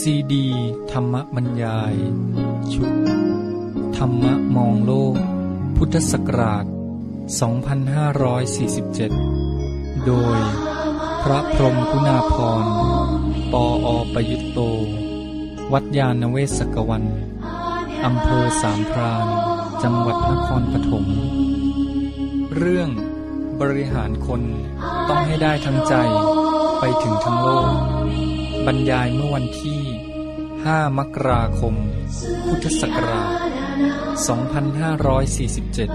ซีดีธรรมบรรยายชุดธรรมะมองโลกพุทธศักราช 2547 โดยพระพรหมกุณาภรณ์ ปอ.ประยุตโต วัดยาณเวศกวัน อำเภอสามพราน จังหวัดนครปฐม เรื่องบริหารคนต้องให้ได้ทั้งใจไปถึงทั้งโลกบรรยายเมื่อวันที่ 5 มกราคม พุทธศักราช 2547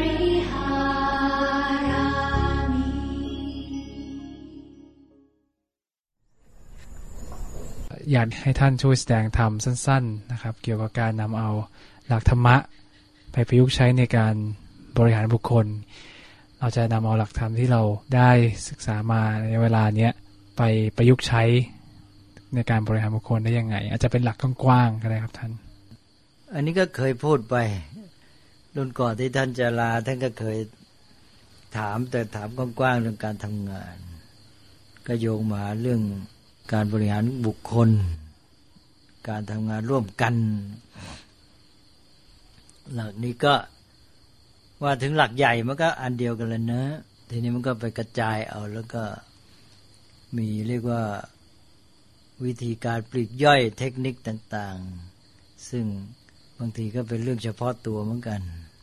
อยากให้ท่านช่วยแสดงธรรมสั้นๆนะครับเกี่ยวกับการนำเอาหลักธรรมะไปประยุกต์ใช้ในการบริหารบุคคลเราจะนำเอาหลักธรรมที่เราได้ศึกษามาในเวลาเนี้ยไปประยุกต์ใช้ในการบริหารบุคคลได้ยังไงอาจจะเป็นหลักกว้างๆก็ได้ครับท่านอันนี้ก็เคยพูดไปรุ่นก่อนที่ท่านจะลาท่านก็เคยถามแต่ถามกว้างๆเรื่องการทำงานก็โยงมาเรื่องการบริหารบุคคลการทำงานร่วมกันหลักนี้ก็ว่าถึงหลักใหญ่มันก็อันเดียวกันเลยนะทีนี้มันก็ไปกระจายเอาแล้วก็มีเรียกว่าวิธีการปลีกย่อยเทคนิคต่างๆซึ่งบางทีก็เป็นเรื่องเฉพาะตัวเหมือนกัน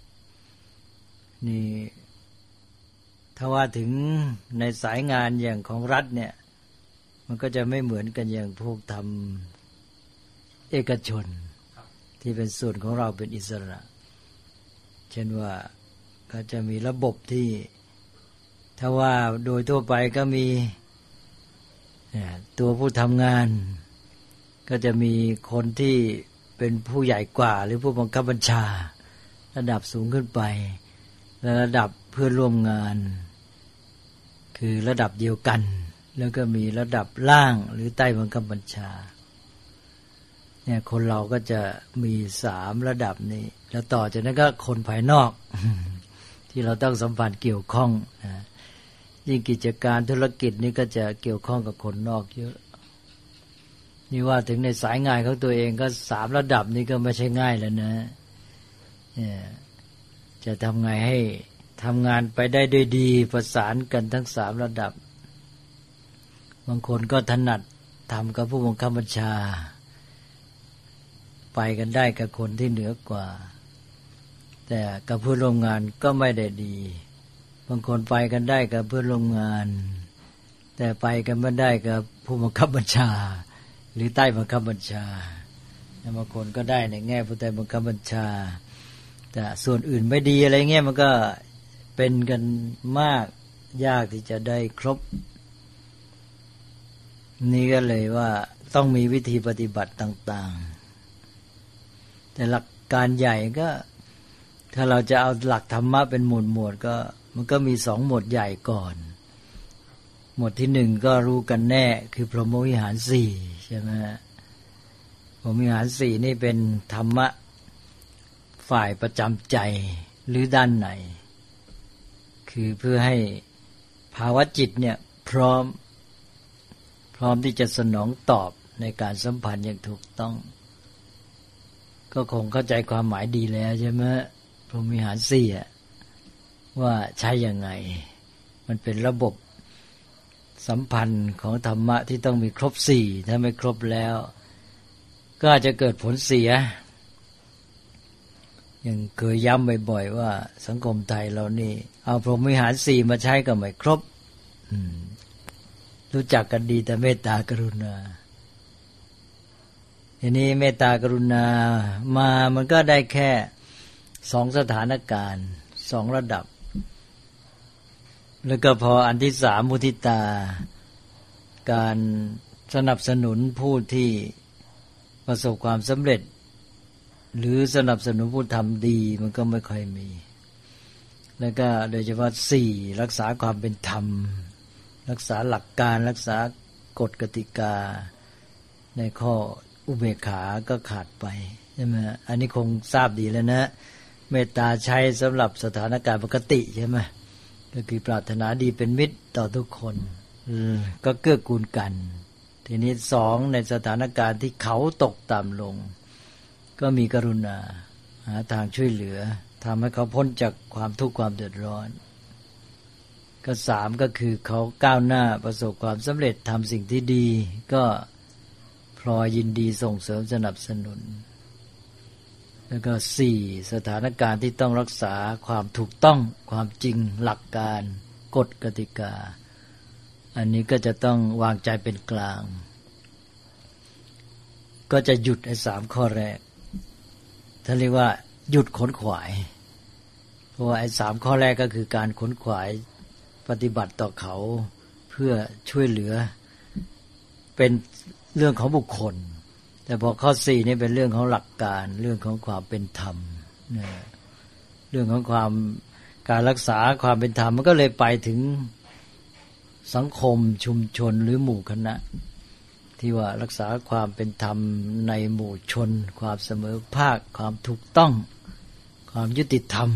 นี่ถ้าว่าถึงในสายงานอย่างของรัฐเนี่ยมันก็จะไม่เหมือนกันอย่างพวกทำเอกชนที่เป็นส่วนของเราเป็นอิสระเช่นว่าก็จะมีระบบที่ถ้าว่าโดยทั่วไปก็มีตัวผู้ทำงานก็จะมีคนที่เป็นผู้ใหญ่กว่าหรือผู้บังคับบัญชาระดับสูงขึ้นไปและระดับเพื่อนร่วมงานคือระดับเดียวกันแล้วก็มีระดับล่างหรือใต้บังคับบัญชาเนี่ยคนเราก็จะมี3ระดับนี้แล้วต่อจากนั้นก็คนภายนอกที่เราต้องสัมพันธ์เกี่ยวข้องยิ่งกิจการธุรกิจนี่ก็จะเกี่ยวข้องกับคนนอกเยอะนี่ว่าถึงในสายงานของตัวเองก็3ระดับนี้ก็ไม่ใช่ง่ายแล้วนะจะทำไงให้ทำงานไปได้ด้วยดีประสานกันทั้ง3ระดับบางคนก็ถนัดทำกับผู้บังคับบัญชาไปกันได้กับคนที่เหนือกว่าแต่กับเพื่อนร่วมงานก็ไม่ได้ดีบางคนไปกันได้กับเพื่อนร่วมงานแต่ไปกันไม่ได้กับผู้บังคับบัญชาหรือใต้บังคับบัญชาบางคนก็ได้ในแง่ผู้ใต้บังคับบัญชาแต่ส่วนอื่นไม่ดีอะไรเงี้ยมันก็เป็นกันมากยากที่จะได้ครบนี่ก็เลยว่าต้องมีวิธีปฏิบัติต่างๆแต่หลักการใหญ่ก็ถ้าเราจะเอาหลักธรรมะเป็นหมวดก็มันก็มี2หมวดใหญ่ก่อนหมวดที่1ก็รู้กันแน่คือพรหมวิหาร4ใช่ไหมพรหมวิหาร4นี่เป็นธรรมะฝ่ายประจำใจหรือด้านไหนคือเพื่อให้ภาวะจิตเนี่ยพร้อมที่จะสนองตอบในการสัมพันธ์อย่างถูกต้องก็คงเข้าใจความหมายดีแล้วใช่ไหมพรหมวิหาร4ว่าใช้ยังไงมันเป็นระบบสัมพันธ์ของธรรมะที่ต้องมีครบ4ถ้าไม่ครบแล้วก็อาจจะเกิดผลเสียอย่างเคยย้ำบ่อยๆว่าสังคมไทยเรานี่เอาพรหมวิหาร4มาใช้ก็ไม่ครบรู้จักกันดีแต่เมตตากรุณาทีนี้เมตตากรุณามามันก็ได้แค่2สถานการณ์2ระดับแล้วก็พออันที่3มุทิตาการสนับสนุนผู้ที่ประสบความสำเร็จหรือสนับสนุนผู้ทำดีมันก็ไม่ค่อยมีแล้วก็โดยเฉพาะ4รักษาความเป็นธรรมรักษาหลักการรักษากฎกติกาในข้ออุเบกขาก็ขาดไปใช่ไหมอันนี้คงทราบดีแล้วนะเมตตาใช้สำหรับสถานการณ์ปกติใช่ไหมก็คือปรารถนาดีเป็นมิตรต่อทุกคนก็เกื้อกูลกันทีนี้สองในสถานการณ์ที่เขาตกต่ำลงก็มีกรุณาหาทางช่วยเหลือทำให้เขาพ้นจากความทุกข์ความเดือดร้อนก็สามก็คือเขาก้าวหน้าประสบความสำเร็จทำสิ่งที่ดีก็พลอยยินดีส่งเสริมสนับสนุนแล้วก็สี่สถานการณ์ที่ต้องรักษาความถูกต้องความจริงหลักการกฎกติกาอันนี้ก็จะต้องวางใจเป็นกลางก็จะหยุดไอ้สามข้อแรกท่านเรียกว่าหยุดขนขวายเพราะว่าไอ้สามข้อแรกก็คือการขนขวายปฏิบัติต่อเขาเพื่อช่วยเหลือเป็นเรื่องของบุคคลแต่พอข้อสี่นี่เป็นเรื่องของหลักการเรื่องของความเป็นธรรมเรื่องของความการรักษาความเป็นธรรมมันก็เลยไปถึงสังคมชุมชนหรือหมู่คณะที่ว่ารักษาความเป็นธรรมในหมู่ชนความเสมอภาคความถูกต้องความยุติธรรม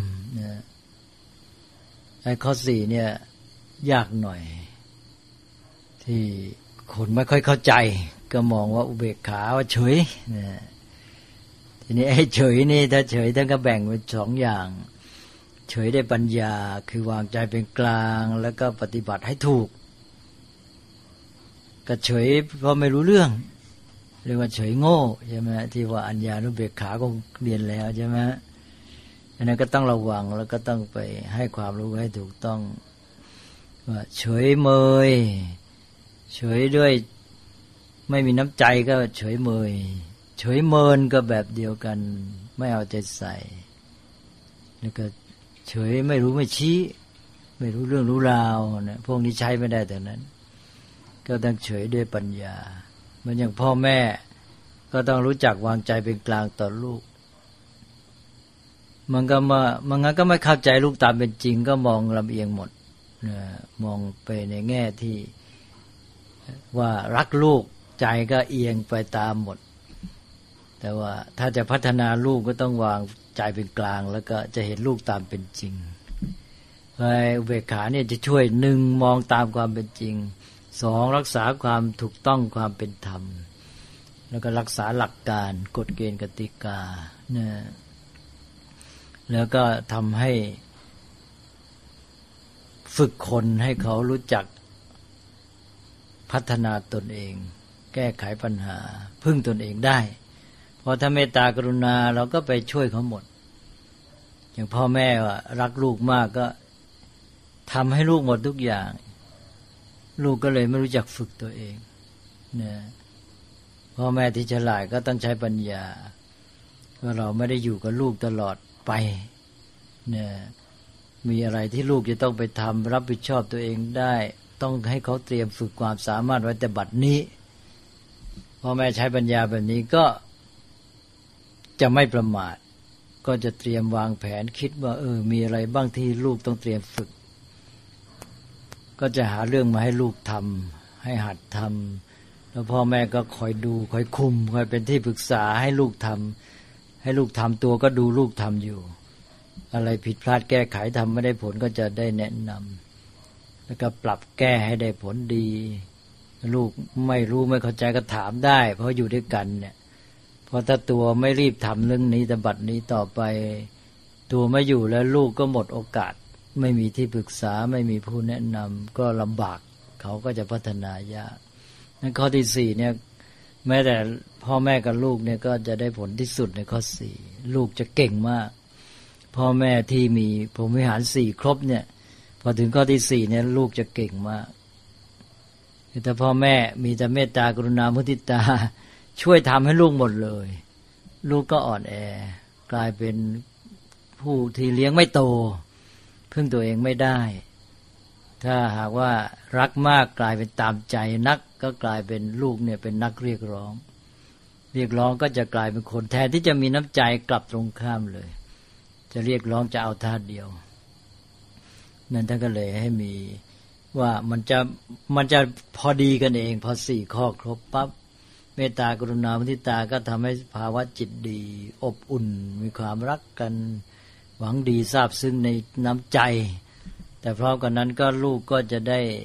ไอ้ข้อสี่เนี่ยยากหน่อยที่คนไม่ค่อยเข้าใจก็มองว่าอุเบกขาว่าเฉยทีนี้ไอ้เฉยนี่ถ้าเฉยท่านก็แบ่งเป็นสองอย่างเฉยได้ปัญญาคือวางใจเป็นกลางแล้วก็ปฏิบัติให้ถูกก็เฉยเพราะไม่รู้เรื่องเรียกว่าเฉยโง่ใช่ไหมที่ว่าอัญญานุเบกขาคงเรียนแล้วใช่ไหมอันนั้นก็ต้องระวังแล้วก็ต้องไปให้ความรู้ให้ถูกต้องว่าเฉยเมยเฉยด้วยไม่มีน้ำใจก็เฉยเมยเฉยเมินก็แบบเดียวกันไม่เอาใจใส่แล้วก็เฉยไม่รู้ไม่ชี้ไม่รู้เรื่องรู้ราวนะพวกนี้ใช้ไม่ได้แต่นั้นก็ต้องเฉยด้วยปัญญาเหมือนอย่างพ่อแม่ก็ต้องรู้จักวางใจเป็นกลางต่อลูกมันก็ไม่เข้าใจลูกตามเป็นจริงก็มองลำเอียงหมดมองไปในแง่ที่ว่ารักลูกใจก็เอียงไปตามหมดแต่ว่าถ้าจะพัฒนาลูกก็ต้องวางใจเป็นกลางแล้วก็จะเห็นลูกตามเป็นจริงอุเบกขาเนี่ยจะช่วยหนึ่งมองตามความเป็นจริงสองรักษาความถูกต้องความเป็นธรรมแล้วก็รักษาหลักการกฎเกณฑ์กติกาเนี่ยแล้วก็ทำให้ฝึกคนให้เขารู้จักพัฒนาตนเองแก้ไขปัญหาพึ่งตนเองได้เพราะถ้าเมตตากรุณาเราก็ไปช่วยเขาหมดอย่างพ่อแม่ว่ารักลูกมากก็ทำให้ลูกหมดทุกอย่างลูกก็เลยไม่รู้จักฝึกตัวเองเนี่ยพ่อแม่ที่ฉลาดก็ต้องใช้ปัญญาว่าเราไม่ได้อยู่กับลูกตลอดไปเนี่ยมีอะไรที่ลูกจะต้องไปทำรับผิดชอบตัวเองได้ต้องให้เขาเตรียมฝึกความสามารถไว้แต่บัดนี้พ่อแม่ใช้ปัญญาแบบนี้ก็จะไม่ประมาทก็จะเตรียมวางแผนคิดว่ามีอะไรบ้างที่ลูกต้องเตรียมฝึกก็จะหาเรื่องมาให้ลูกทำให้หัดทำแล้วพ่อแม่ก็คอยดูคอยคุมคอยเป็นที่ปรึกษาให้ลูกทำให้ลูกทำตัวก็ดูลูกทำอยู่อะไรผิดพลาดแก้ไขทำไม่ได้ผลก็จะได้แนะนำแล้วก็ปรับแก้ให้ได้ผลดีลูกไม่รู้ไม่เข้าใจก็ถามได้เพราะอยู่ด้วยกันเนี่ยเพราะถ้าตัวไม่รีบทำเรื่องนี้แต่บัดนี้ต่อไปตัวไม่อยู่แล้วลูกก็หมดโอกาสไม่มีที่ปรึกษาไม่มีผู้แนะนำก็ลำบากเขาก็จะพัฒนายากนั่นข้อที่สี่เนี่ยแม้แต่พ่อแม่กับลูกเนี่ยก็จะได้ผลที่สุดในข้อสี่ลูกจะเก่งมากพ่อแม่ที่มีพรหมวิหารสี่ครบเนี่ยพอถึงข้อที่สี่เนี่ยลูกจะเก่งมากแต่พ่อแม่มีแต่เมตตากรุณามุทิตาช่วยทำให้ลูกหมดเลยลูกก็อ่อนแอกลายเป็นผู้ที่เลี้ยงไม่โตพึ่งตัวเองไม่ได้ถ้าหากว่ารักมากกลายเป็นตามใจนักก็กลายเป็นลูกเนี่ยเป็นนักเรียกร้องก็จะกลายเป็นคนแทนที่จะมีน้ำใจกลับตรงข้ามเลยจะเรียกร้องจะเอาท่าเดียวนั่นท่านก็เลยให้มีว่ามันจะพอดีกันเองพอสี่ข้อครบปั๊บเมตตากรุณามุทิตาก็ทำให้ภาวะจิตดีอบอุ่นมีความรักกันหวังดีซาบซึ้งในน้ำใจแต่พร้อมกันนั้นก็ลูกก็จะได้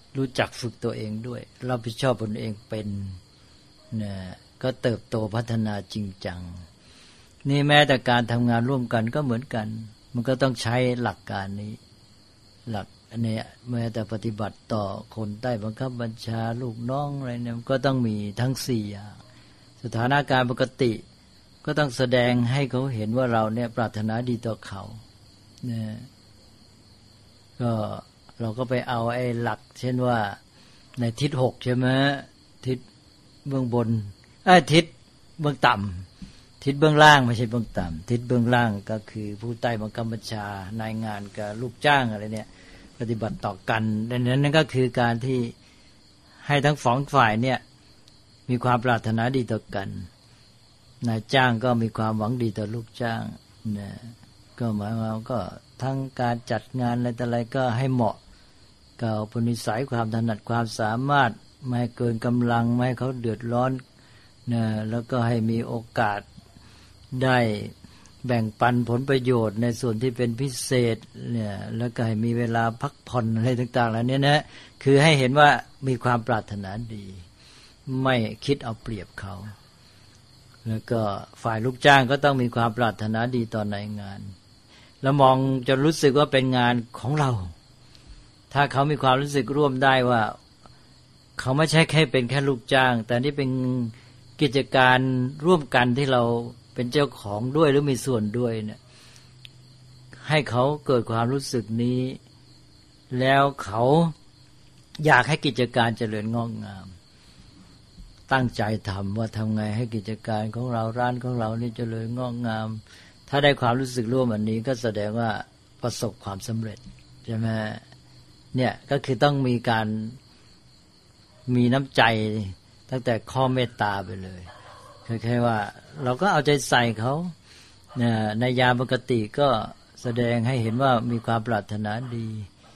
รู้จักฝึกตัวเองด้วยรับผิดชอบตนเองเป็นนะก็เติบโตพัฒนาจริงจังนี่แม้แต่การทำงานร่วมกันก็เหมือนกันมันก็ต้องใช้หลักการนี้หลักเนี่ยแม้แต่ปฏิบัติต่อคนใต้บังคับบัญชาลูกน้องอะไรเนี่ยก็ต้องมีทั้ง4อย่างสถานการณ์ปกติก็ต้องแสดงให้เขาเห็นว่าเราเนี่ยปรารถนาดีต่อเขาเนี่ยก็เราก็ไปเอาไอ้หลักเช่นว่าในทิศ6ใช่ไหมทิศเบื้องบนทิศเบื้องต่ำทิศเบื้องล่างไม่ใช่เบื้องต่ำทิศเบื้องล่างก็คือผู้ใต้บังคับบัญชานายงานกับลูกจ้างอะไรเนี่ยปฏิบัติต่อกันดังนั้นนั่นก็คือการที่ให้ทั้งสองฝ่ายเนี่ยมีความปรารถนาดีต่อกันนายจ้างก็มีความหวังดีต่อลูกจ้างนะก็หมายความก็ทั้งการจัดงานอะไรต่ออะไรก็ให้เหมาะกับอุปนิสัยความถนัดความสามารถไม่ให้เกินกำลังไม่ให้เขาเดือดร้อนนะแล้วก็ให้มีโอกาสได้แบ่งปันผลประโยชน์ในส่วนที่เป็นพิเศษเนี่ยแล้วก็ให้มีเวลาพักผ่อนอะไรต่างๆเหล่านี้นะคือให้เห็นว่ามีความปรารถนาดีไม่คิดเอาเปรียบเขาแล้วก็ฝ่ายลูกจ้างก็ต้องมีความปรารถนาดีต่อนายงานแล้วมองจนรู้สึกว่าเป็นงานของเราถ้าเขามีความรู้สึกร่วมได้ว่าเขาไม่ใช่แค่เป็นแค่ลูกจ้างแต่นี่เป็นกิจการร่วมกันที่เราเป็นเจ้าของด้วยหรือมีส่วนด้วยเนี่ยให้เขาเกิดความรู้สึกนี้แล้วเขาอยากให้กิจการเจริญงอกงามตั้งใจทำว่าทำไงให้กิจการของเราร้านของเรานี่เจริญงอกงามถ้าได้ความรู้สึกร่วมอันนี้ก็แสดงว่าประสบความสำเร็จใช่ไหมเนี่ยก็คือต้องมีการมีน้ำใจตั้งแต่ข้อเมตตาไปเลยแค่ว่าเราก็เอาใจใส่เขาในยามปกติก็แสดงให้เห็นว่ามีความปรารถนาดี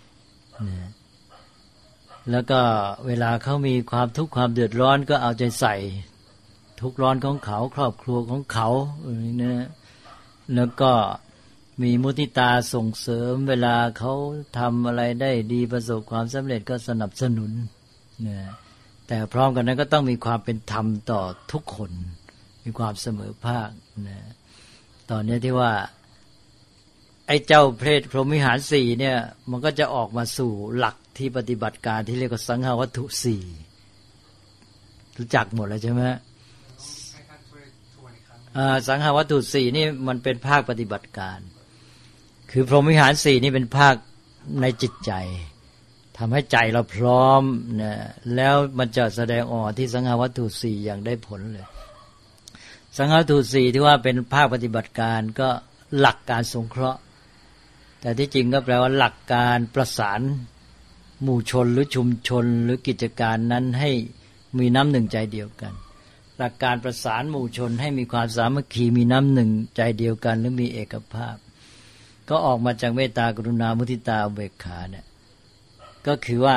แล้วก็เวลาเขามีความทุกข์ความเดือดร้อนก็เอาใจใส่ทุกข์ร้อนของเขาครอบครัวของเขานะแล้วก็มีมุทิตาส่งเสริมเวลาเขาทำอะไรได้ดีประสบความสำเร็จก็สนับสนุนนะแต่พร้อมกันนั้นก็ต้องมีความเป็นธรรมต่อทุกคนมีความเสมอภาคนะตอนนี้ที่ว่าไอ้เจ้าเพศพรหมวิหาร4เนี่ยมันก็จะออกมาสู่หลักที่ปฏิบัติการที่เรียกว่าสังฆวัตถุ4รู้จักหมดแล้วใช่ไหมสังฆวัตถุ4นี่มันเป็นภาคปฏิบัติการคือพรหมวิหาร4นี่เป็นภาคในจิตใจทำให้ใจเราพร้อมนะแล้วมันจะแสดงออกที่สังฆวัตถุ4อย่างได้ผลเลยสังฆวัตถุ4ที่ว่าเป็นภาคปฏิบัติการก็หลักการสงเคราะห์แต่ที่จริงก็แปลว่าหลักการประสานหมู่ชนหรือชุมชนหรือกิจการนั้นให้มีน้ำหนึ่งใจเดียวกันหลักการประสานหมู่ชนให้มีความสามัคคีมีน้ำหนึ่งใจเดียวกันหรือมีเอกภาพก็ออกมาจากเมตตากรุณามุทิตาอุเบกขาเนี่ยก็คือว่า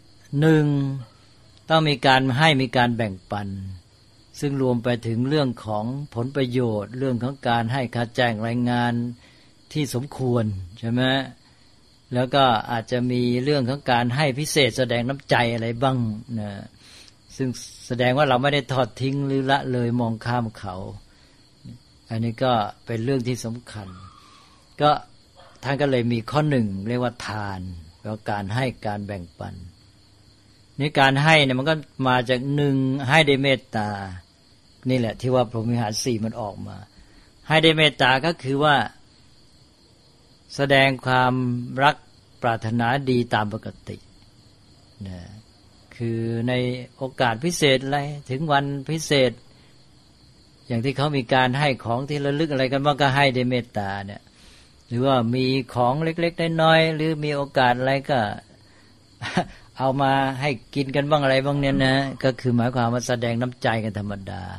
1ต้องมีการให้มีการแบ่งปันซึ่งรวมไปถึงเรื่องของผลประโยชน์เรื่องของการให้ค่าแจ้งรายงานที่สมควรใช่ไหมแล้วก็อาจจะมีเรื่องของการให้พิเศษแสดงน้ำใจอะไรบ้างนะซึ่งแสดงว่าเราไม่ได้ทอดทิ้งหรือละเลยมองข้ามเขาอันนี้ก็เป็นเรื่องที่สำคัญก็ท่านก็เลยมีข้อ1เรียกว่าทานแปลว่าการให้การแบ่งปันนี่การให้เนี่ยมันก็มาจาก1ให้ด้วยเมตตานี่แหละที่ว่าพรหมวิหาร4มันออกมาให้ด้วยเมตตาก็คือว่าแสดงความรักปรารถนาดีตามปกตินะคือในโอกาสพิเศษอะไรถึงวันพิเศษอย่างที่เขามีการให้ของที่ระลึกอะไรกันบ้างก็ให้ด้วยเมตตาเนี่ยหรือว่ามีของเล็กๆน้อยๆหรือมีโอกาสอะไรก็ เอามาให้กินกันบ้างอะไรบ้างเนี่ยนะก็คือหมายความว่าแสดงน้ำใจกันธรรมดา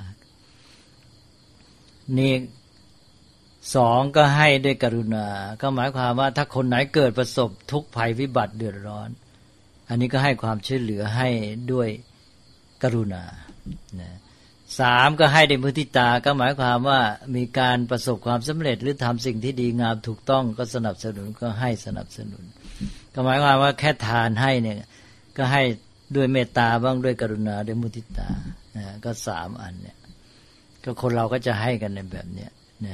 นี่2ก็ให้ด้วยกรุณาก็หมายความว่าถ้าคนไหนเกิดประสบทุกข์ภัยวิบัติเดือดร้อนอันนี้ก็ให้ความช่วยเหลือให้ด้วยกรุณา3ก็ให้ด้วยมุทิตาก็หมายความว่ามีการประสบความสำเร็จหรือทำสิ่งที่ดีงามถูกต้องก็สนับสนุนก็ให้สนับสนุนก็หมายความว่าแค่ทานให้เนี่ยก็ให้ด้วยเมตตาบ้างด้วยกรุณาด้วยมุทิตาก็3อันเนี่ยก็คนเราก็จะให้กันในแบบเนี้ย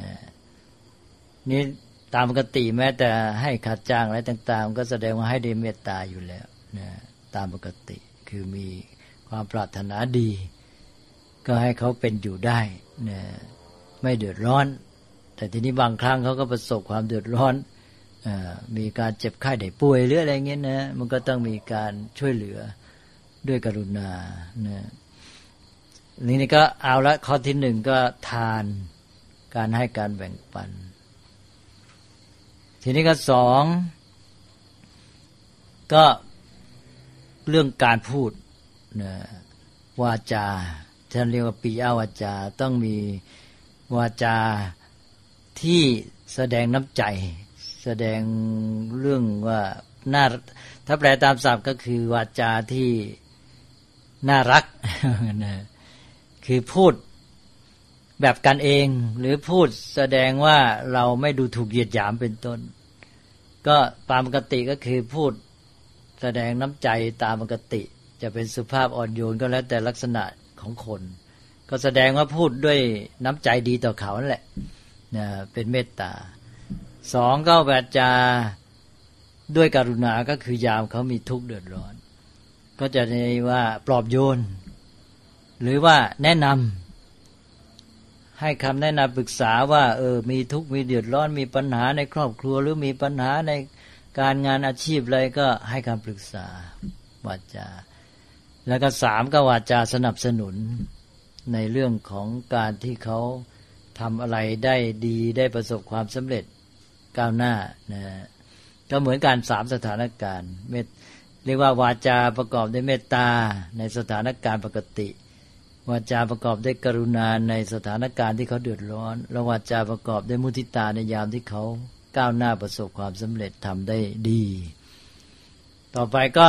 นี่ตามปกติแม้แต่ให้ค่าจ้างอะไรต่างๆก็แสดงว่าให้ด้วยเมตตาอยู่แล้วตามปกติคือมีความปรารถนาดีก็ให้เขาเป็นอยู่ได้ไม่เดือดร้อนแต่ทีนี้บางครั้งเขาก็ประสบความเดือดร้อนมีการเจ็บไข้ได้ป่วยหรืออะไรเงี้ยนะมันก็ต้องมีการช่วยเหลือด้วยกรุณานี่ก็เอาละข้อที่1ก็ทานการให้การแบ่งปันทีนี้ก็2ก็เรื่องการพูดวาจาท่านเรียกว่าปิยวาจาต้องมีวาจาที่แสดงน้ำใจแสดงเรื่องว่าน่าถ้าแปลตามศัพท์ก็คือวาจาที่น่ารักคือพูดแบบกันเองหรือพูดแสดงว่าเราไม่ดูถูกเหยียดหยามเป็นต้นก็ตามปกติก็คือพูดแสดงน้ำใจตามปกติจะเป็นสุภาพอ่อนโยนก็แล้วแต่ลักษณะของคนก็แสดงว่าพูดด้วยน้ำใจดีต่อเขานั่นแหละเป็นเมตตา2ก็วาจาด้วยกรุณาก็คือยามเขามีทุกข์เดือดร้อนก็จะเรียกว่าปลอบโยนหรือว่าแนะนำให้คำแนะนำปรึกษาว่ามีทุกข์มีเดือดร้อนมีปัญหาในครอบครัวหรือมีปัญหาในการงานอาชีพอะไรก็ให้คำปรึกษาวาจาแล้วก็3ก็วาจาสนับสนุนในเรื่องของการที่เขาทำอะไรได้ดีได้ประสบความสำเร็จก้าวหน้าก็เหมือนกัน3สถานการณ์เรียกว่าวาจาประกอบด้วยเมตตาในสถานการณ์ปกติวาจาประกอบด้วยกรุณาในสถานการณ์ที่เขาเดือดร้อนและวาจาประกอบด้วยมุทิตาในยามที่เขาก้าวหน้าประสบความสำเร็จทำได้ดีต่อไปก็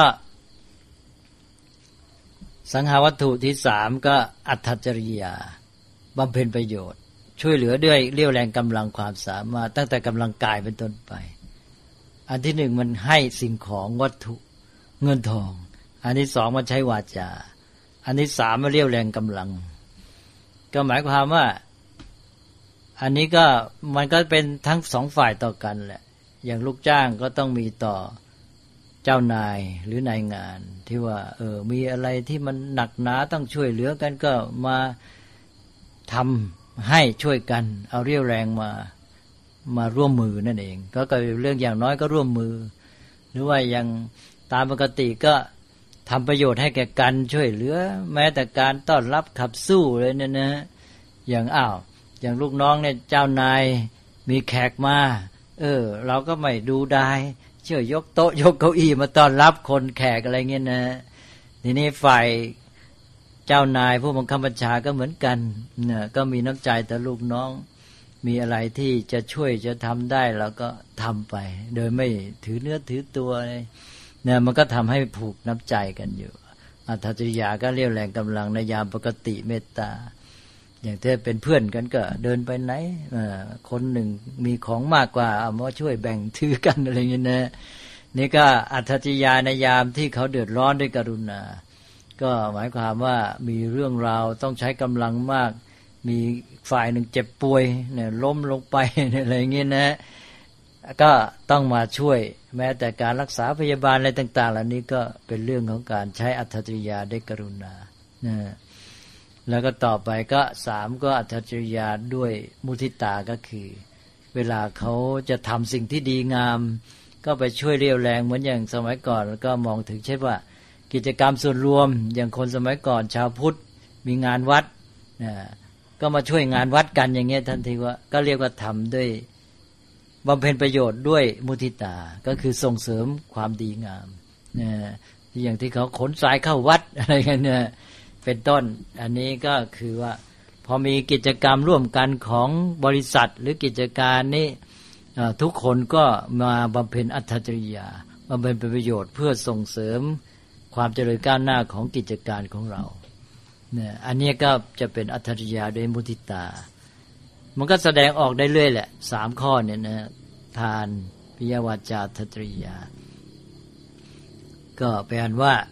สังหาวัตถุที่3ก็อัตถจริยาบำเพ็ญประโยชน์ช่วยเหลือด้วยเรี่ยวแรงกำลังความสามารถตั้งแต่กำลังกายเป็นต้นไปอันที่1มันให้สิ่งของวัตถุเงินทองอันที่2มันใช้วาจาอันที่3มันเรี่ยวแรงกำลังก็หมายความว่าอันนี้ก็มันก็เป็นทั้ง2ฝ่ายต่อกันแหละอย่างลูกจ้างก็ต้องมีต่อเจ้านายหรือนายงานที่ว่ามีอะไรที่มันหนักหนาต้องช่วยเหลือกันก็มาทำให้ช่วยกันเอาเรี่ยวแรงมาร่วมมือนั่นเองก็เรื่องอย่างน้อยก็ร่วมมือหรือว่าอย่างตามปกติก็ทำประโยชน์ให้แก่กันช่วยเหลือแม้แต่การต้อนรับขับสู้เลยเนี่ยนะอย่างอย่างลูกน้องเนี่ยเจ้านายมีแขกมาเราก็ไม่ดูได้เชื่อยกโต๊ะยกเก้าอี้มาต้อนรับคนแขกอะไรเงี้ยนะทีนี้ฝ่ายเจ้านายผู้บังคับบัญชาก็เหมือนกันก็มีน้ำใจต่อลูกน้องมีอะไรที่จะช่วยจะทำได้เราก็ทำไปโดยไม่ถือเนื้อถือตัวเลยมันก็ทำให้ผูกน้ำใจกันอยู่อัตถจริยาก็เรียวแรงกำลังในยามปกติเมตตาอย่างถ้าเป็นเพื่อนกันก็เดินไปไหนคนหนึ่งมีของมากกว่าเอามาช่วยแบ่งถือกันอะไรเงี้ยนะนี่ก็อัตถจริยาในยามที่เขาเดือดร้อนด้วยกรุณาก็หมายความว่ามีเรื่องราวต้องใช้กำลังมากมีฝ่ายหนึ่งเจ็บป่วยเนี่ยล้มลงไปอะไรเงี้ยนะก็ต้องมาช่วยแม้แต่การรักษาพยาบาลอะไรต่างๆเหล่านี้ก็เป็นเรื่องของการใช้อัตถจริยาด้วยกรุณาแล้วก็ต่อไปก็3ก็อัตถจริยาด้วยมุทิตาก็คือเวลาเขาจะทำสิ่งที่ดีงามก็ไปช่วยเรี่ยวแรงเหมือนอย่างสมัยก่อนก็มองถึงเช่นว่ากิจกรรมส่วนรวมอย่างคนสมัยก่อนชาวพุทธมีงานวัดก็มาช่วยงานวัดกันอย่างเงี้ยทันทีว่าก็เรียกว่าทำด้วยบำเพ็ญประโยชน์ด้วยมุทิตาก็คือส่งเสริมความดีงามอย่างที่เขาขนทรายเข้าวัดอะไรกันเนี่ยเป็นต้นอันนี้ก็คือว่าพอมีกิจกรรมร่วมกันของบริษัทหรือกิจการนี้ทุกคนก็มาบำเพ็ญอัตถจริยาบำเพ็ญประโยชน์เพื่อส่งเสริมความเจริญก้าวหน้าของกิจการของเราเนี่ยอันนี้ก็จะเป็นอัตถจริยาด้วยมุทิตามันก็แสดงออกได้เรื่อยแหละ3ข้อเนี่ยนะทานปิยวาจาอัตถจริยาก็แปลว่า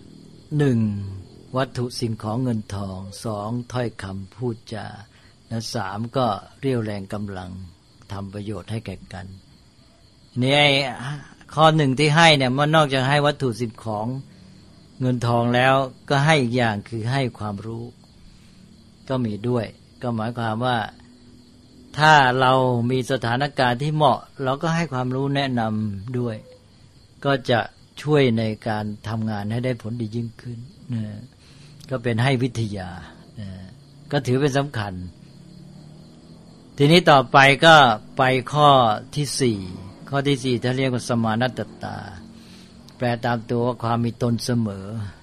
1. วัตถุสิ่งของเงินทอง 2. ถ้อยคำพูดจาและ 3. ก็เรี่ยวแรงกำลังทำประโยชน์ให้แก่กันนี่ข้อหนึ่งที่ให้เนี่ยมันนอกจากให้วัตถุสิ่งของเงินทองแล้วก็ให้อีกอย่างคือให้ความรู้ก็มีด้วยก็หมายความว่าถ้าเรามีสถานการณ์ที่เหมาะเราก็ให้ความรู้แนะนำด้วยก็จะช่วยในการทำงานให้ได้ผลดียิ่งขึ้นนะก็เป็นให้วิทยานะก็ถือเป็นสำคัญทีนี้ต่อไปก็ไปข้อที่4ข้อที่4ท่านเรียกว่าสมานัตตาแปลตามตัวว่าความมีตนเสมอ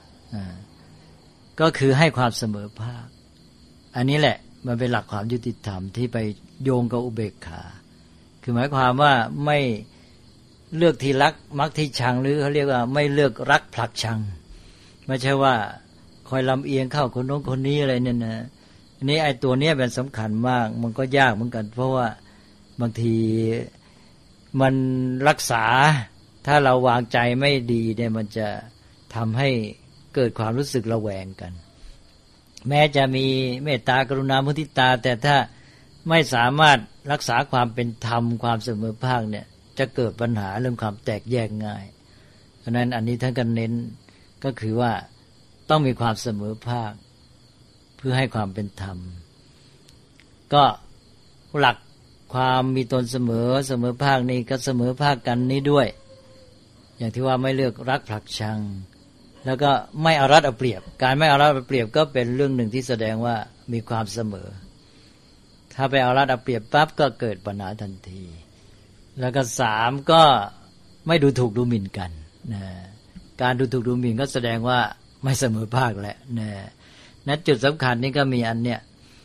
ก็คือให้ความเสมอภาคอันนี้แหละมันเป็นหลักความยุติธรรมที่ไปโยงกับอุเบกขาคือหมายความว่าไม่เลือกที่รักมักที่ชังหรือเขาเรียกว่าไม่เลือกรักผลักชังไม่ใช่ว่าคอยลำเอียงเข้าคนโน้นคนนี้อะไรเนี่ยนะอันนี้ไอ้ตัวเนี้ยเป็นสำคัญมากมันก็ยากเหมือนกันเพราะว่าบางทีมันรักษาถ้าเราวางใจไม่ดีเนี่ยมันจะทำให้เกิดความรู้สึกระแวงกันแม้จะมีเมตตากรุณามุทิตาแต่ถ้าไม่สามารถรักษาความเป็นธรรมความเสมอภาคเนี่ยจะเกิดปัญหาเรื่องความแตกแยกง่ายเพราะนั้นอันนี้ท่านก็เน้นก็คือว่าต้องมีความเสมอภาคเพื่อให้ความเป็นธรรมก็หลักความมีตนเสมอภาคนี้ก็เสมอภาคกันนี้ด้วยอย่างที่ว่าไม่เลือกรักผลักชังแล้วก็ไม่เอารัดเอาเปรียบการไม่เอารัดเอาเปรียบก็เป็นเรื่องหนึ่งที่แสดงว่ามีความเสมอถ้าไปเอารัดเอาเปรียบปั๊บก็เกิดปัญหาทันทีแล้วก็3ก็ไม่ดูถูกดูหมิ่นกันนะการดูถูกดูหมิ่นก็แสดงว่าไม่เสมอภาคแหละนะนั้นจุดสำคัญนี่ก็มีอันเนี้ย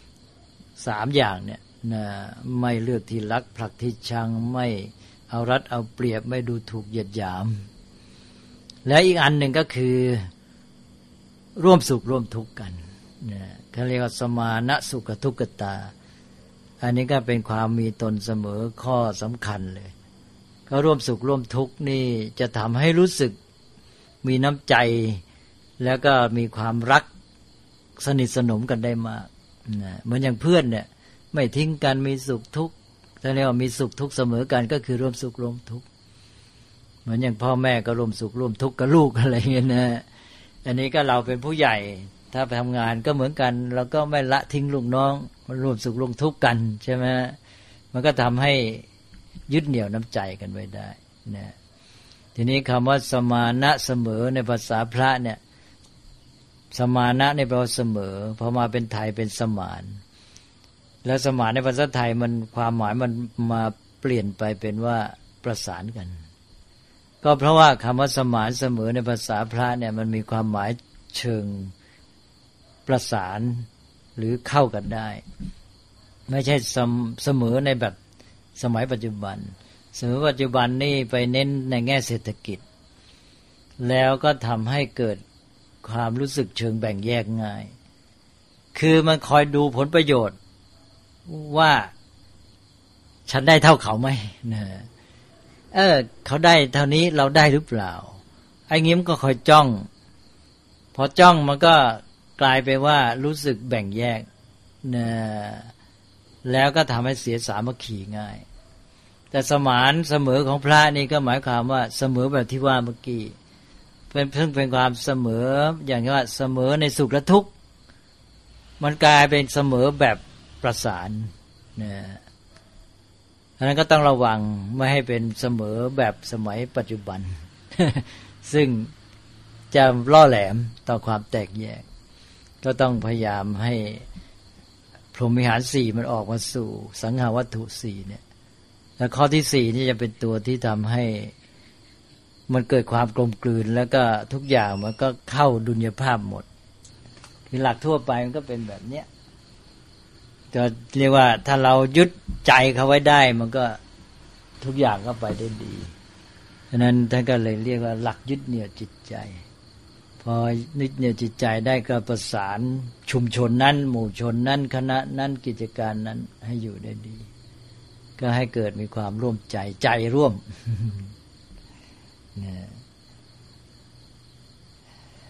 3อย่างเนี่ยนะไม่เลือกที่รักผลักที่ชังไม่เอารัดเอาเปรียบไม่ดูถูกเหยียดหยามและอีกอันหนึ่งก็คือร่วมสุขร่วมทุกข์กันนะเขาเรียกว่าสมานะสุขทุกขตาอันนี้ก็เป็นความมีตนเสมอข้อสำคัญเลยก็ร่วมสุขร่วมทุกข์นี่จะทำให้รู้สึกมีน้ำใจแล้วก็มีความรักสนิทสนมกันได้มากนะเหมือนอย่างเพื่อนเนี่ยไม่ทิ้งกันมีสุขทุกข์ถ้าเรียกว่ามีสุขทุกข์เสมอกันก็คือร่วมสุขร่วมทุกข์เหมือนอย่างพ่อแม่ก็ร่วมสุขร่วมทุกข์กับลูกอะไรเงี้ยนะอันนี้ก็เราเป็นผู้ใหญ่ถ้าไปทำงานก็เหมือนกันเราก็ไม่ละทิ้งลูกน้องมันร่วมสุขร่วมทุกข์กันใช่ไหมมันก็ทำให้ยึดเหนี่ยวน้ำใจกันไว้ได้นะทีนี้คำว่าสมานะเสมอในภาษาพระเนี่ยสมานะในแปลว่าเสมอพอมาเป็นไทยเป็นสมานแล้วสมานในภาษาไทยมันความหมายมันมาเปลี่ยนไปเป็นว่าประสานกันก็เพราะว่าคำว่าสมานเสมอในภาษาพระเนี่ยมันมีความหมายเชิงประสานหรือเข้ากันได้ไม่ใช่เสมอในแบบสมัยปัจจุบันเสมอปัจจุบันนี่ไปเน้นในแง่เศรษฐกิจแล้วก็ทำให้เกิดความรู้สึกเชิงแบ่งแยกง่ายคือมันคอยดูผลประโยชน์ว่าฉันได้เท่าเขาไหมนะเขาได้เท่านี้เราได้หรือเปล่าไอ้งี้มันก็คอยจ้องพอจ้องมันก็กลายไปว่ารู้สึกแบ่งแยกนะแล้วก็ทำให้เสียสามัคคีง่ายแต่สมานเสมอของพระนี่ก็หมายความว่าเสมอแบบที่ว่าเมื่อกี้เป็นความเสมออย่างว่าเสมอในสุขและทุกข์มันกลายเป็นเสมอแบบประสานนะอันนั้นก็ต้องระวังไม่ให้เป็นเสมอแบบสมัยปัจจุบัน ซึ่งจะล่อแหลมต่อความแตกแยกก็ต้องพยายามให้พรหมวิหาร4มันออกมาสู่สังหาวัตถุ4เนี่ยและข้อที่4นี่จะเป็นตัวที่ทำให้มันเกิดความกลมกลืนแล้วก็ทุกอย่างมันก็เข้าดุลยภาพหมดคือหลักทั่วไปมันก็เป็นแบบเนี้ยจะเรียกว่าถ้าเรายึดใจเขาไว้ได้มันก็ทุกอย่างก็ไปได้ดีฉะนั้นท่านก็เลยเรียกว่าหลักยึดเหนี่ยวจิตใจพอยึดเหนี่ยวจิตใจได้ก็ประสานชุมชนนั้นหมู่ชนนั้นคณะนั้นกิจการนั้นให้อยู่ได้ดีก็ให้เกิดมีความร่วมใจร่วม ท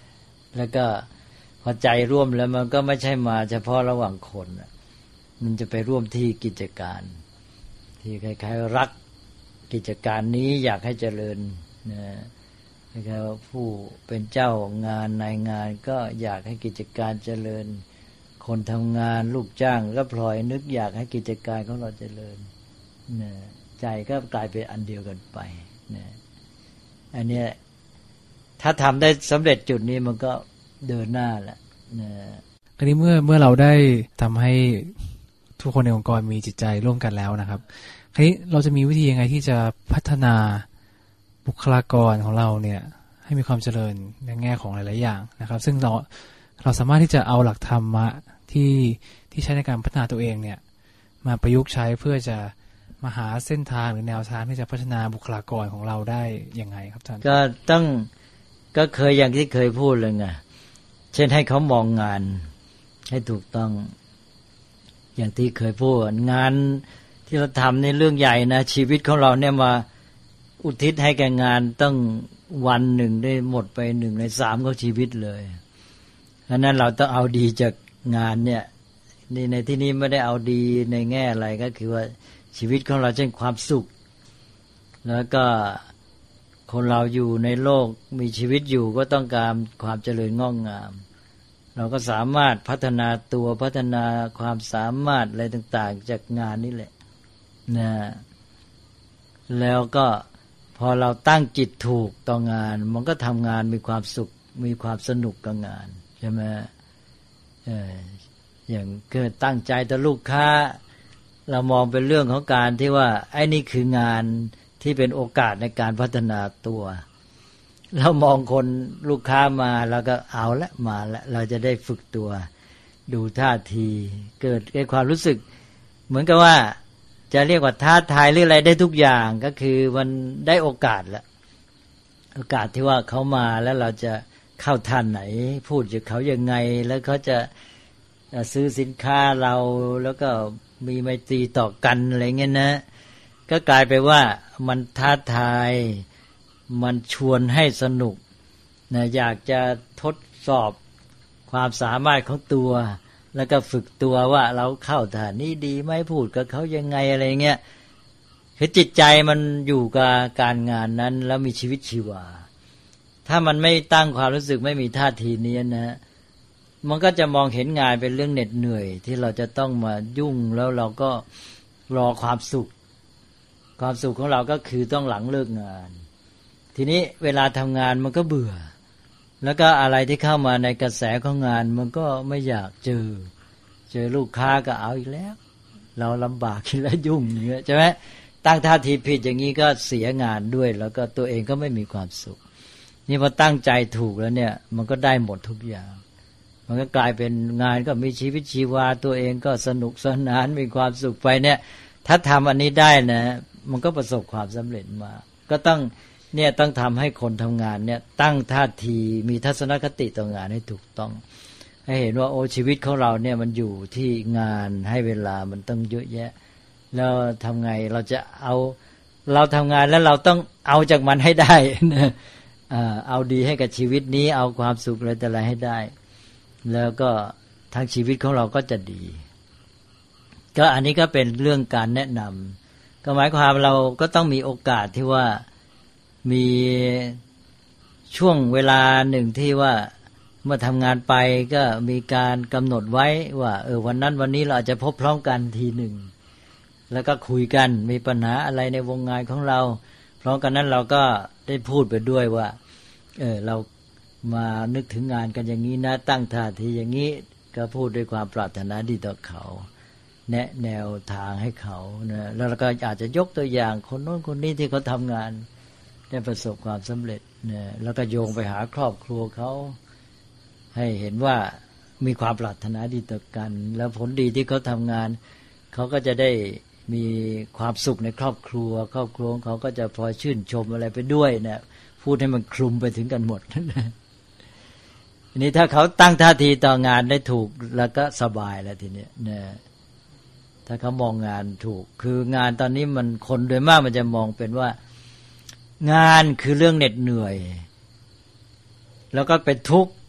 แล้วก็พอใจร่วมแล้วมันก็ไม่ใช่มาเฉพาะระหว่างคนมันจะไปร่วมที่กิจการที่ใครๆรักกิจการนี้อยากให้เจริญนะนะครับผู้เป็นเจ้างานนายงานก็อยากให้กิจการเจริญคนทำงานลูกจ้างก็พลอยนึกอยากให้กิจการของเราเจริญนะใจก็กลายเป็นอันเดียวกันไปนะอันนี้ถ้าทำได้สำเร็จจุดนี้มันก็เดินหน้าแหละนะอันนี้เมื่อเราได้ทำให้ทุกคนในองค์กรมีจิตใจร่วมกันแล้วนะครับคราวนี้เราจะมีวิธียังไงที่จะพัฒนาบุคลากรของเราเนี่ยให้มีความเจริญในแง่ของหลายๆอย่างนะครับซึ่งเราสามารถที่จะเอาหลักธรรมะที่ใช้ในการพัฒนาตัวเองเนี่ยมาประยุกต์ใช้เพื่อจะมาหาเส้นทางหรือแนวทางที่จะพัฒนาบุคลากรของเราได้ยังไงครับท่านก็เคยอย่างที่เคยพูดเลยไงเช่นให้เขามองงานให้ถูกต้องอย่างที่เคยพูดงานที่เราทำในเรื่องใหญ่นะชีวิตของเราเนี่ยมาอุทิศให้แก่งานตั้งวันหนึ่งได้หมดไป1/3ของชีวิตเลยเพราะนั้นเราต้องเอาดีจากงานเนี่ยในที่นี้ไม่ได้เอาดีในแง่อะไรก็คือว่าชีวิตของเราเช่นความสุขแล้วก็คนเราอยู่ในโลกมีชีวิตอยู่ก็ต้องการความเจริญงอกงามเราก็สามารถพัฒนาตัวพัฒนาความสามารถอะไรต่างๆจากงานนี่แหละนะแล้วก็พอเราตั้งจิตถูกต่องานมันก็ทำงานมีความสุขมีความสนุกกับงานใช่ไหมอย่างเกิดตั้งใจต่อลูกค้าเรามองเป็นเรื่องของการที่ว่าไอ้นี่คืองานที่เป็นโอกาสในการพัฒนาตัวเรามองคนลูกค้ามาแล้วก็เอาละมาละเราจะได้ฝึกตัวดูท่าทีเกิดความรู้สึกเหมือนกับว่าจะเรียกว่าท้าทายหรืออะไรได้ทุกอย่างก็คือมันได้โอกาสละโอกาสที่ว่าเขามาแล้วเราจะเข้าท่านไหนพูดกับเขายังไงแล้วเขาจะซื้อสินค้าเราแล้วก็มีไมตรีต่อกันอะไรเงี้ยนะก็กลายไปว่ามันท้าทายมันชวนให้สนุกนะอยากจะทดสอบความสามารถของตัวแล้วก็ฝึกตัวว่าเราเข้าท่านี้ดีไหมพูดกับเขายังไงอะไรเงี้ยคือจิตใจมันอยู่กับการงานนั้นแล้วมีชีวิตชีวาถ้ามันไม่ตั้งความรู้สึกไม่มีท่าทีนี้นะมันก็จะมองเห็นงานเป็นเรื่องเหน็ดเหนื่อยที่เราจะต้องมายุ่งแล้วเราก็รอความสุขของเราก็คือต้องหลังเลิกงานทีนี้เวลาทำงานมันก็เบื่อแล้วก็อะไรที่เข้ามาในกระแสของงานมันก็ไม่อยากเจอลูกค้าก็เอาอีกแล้วเราลำบากคิดแล้วยุ่งอย่างเงี้ยใช่ไหมตั้งท่าทีผิดอย่างนี้ก็เสียงานด้วยแล้วก็ตัวเองก็ไม่มีความสุขนี่พอตั้งใจถูกแล้วเนี่ยมันก็ได้หมดทุกอย่างมันก็กลายเป็นงานก็มีชีวิตชีวาตัวเองก็สนุกสนานมีความสุขไปเนี่ยถ้าทำอันนี้ได้นะมันก็ประสบความสำเร็จมาก็ต้องทำให้คนทำงานเนี่ยตั้งท่าทีมีทัศนคติต่องานให้ถูกต้องให้เห็นว่าโอ้ชีวิตของเราเนี่ยมันอยู่ที่งานให้เวลามันต้องเยอะแยะแล้วทำไงเราจะเราทำงานแล้วเราต้องเอาจากมันให้ได้นะเอาดีให้กับชีวิตนี้เอาความสุขอะไรแต่อะไรให้ได้แล้วก็ทั้งชีวิตของเราก็จะดีก็อันนี้ก็เป็นเรื่องการแนะนำก็หมายความเราก็ต้องมีโอกาสที่ว่ามีช่วงเวลาหนึ่งที่ว่าเมื่อทำงานไปก็มีการกำหนดไว้ว่าวันนั้นวันนี้เราอาจจะพบพร้อมกันทีหนึ่งแล้วก็คุยกันมีปัญหาอะไรในวงงานของเราพร้อมกันนั้นเราก็ได้พูดไปด้วยว่าเรามานึกถึงงานกันอย่างนี้นะตั้งท่าทีอย่างนี้ก็พูดด้วยความปรารถนาดีต่อเขาแนะแนวทางให้เขานะแล้วเราก็อาจจะยกตัวอย่างคนโน้นคนนี้ที่เขาทำงานได้ประสบความสำเร็จนะแล้วก็โยงไปหาครอบครัวเขาให้เห็นว่ามีความปรารถนาดีต่อกันแล้วผลดีที่เขาทำงานเขาก็จะได้มีความสุขในครอบครัวของเขาก็จะพลอยชื่นชมอะไรไปด้วยนะพูดให้มันคลุมไปถึงกันหมดทีนี้ถ้าเขาตั้งท่าทีต่องานได้ถูกแล้วก็สบายแล้วทีนี้นะถ้าเขามองงานถูกคืองานตอนนี้มันคนโดยมากมันจะมองเป็นว่างานคือเรื่องเหน็ดเหนื่อยแล้วก็เป็นทุกข์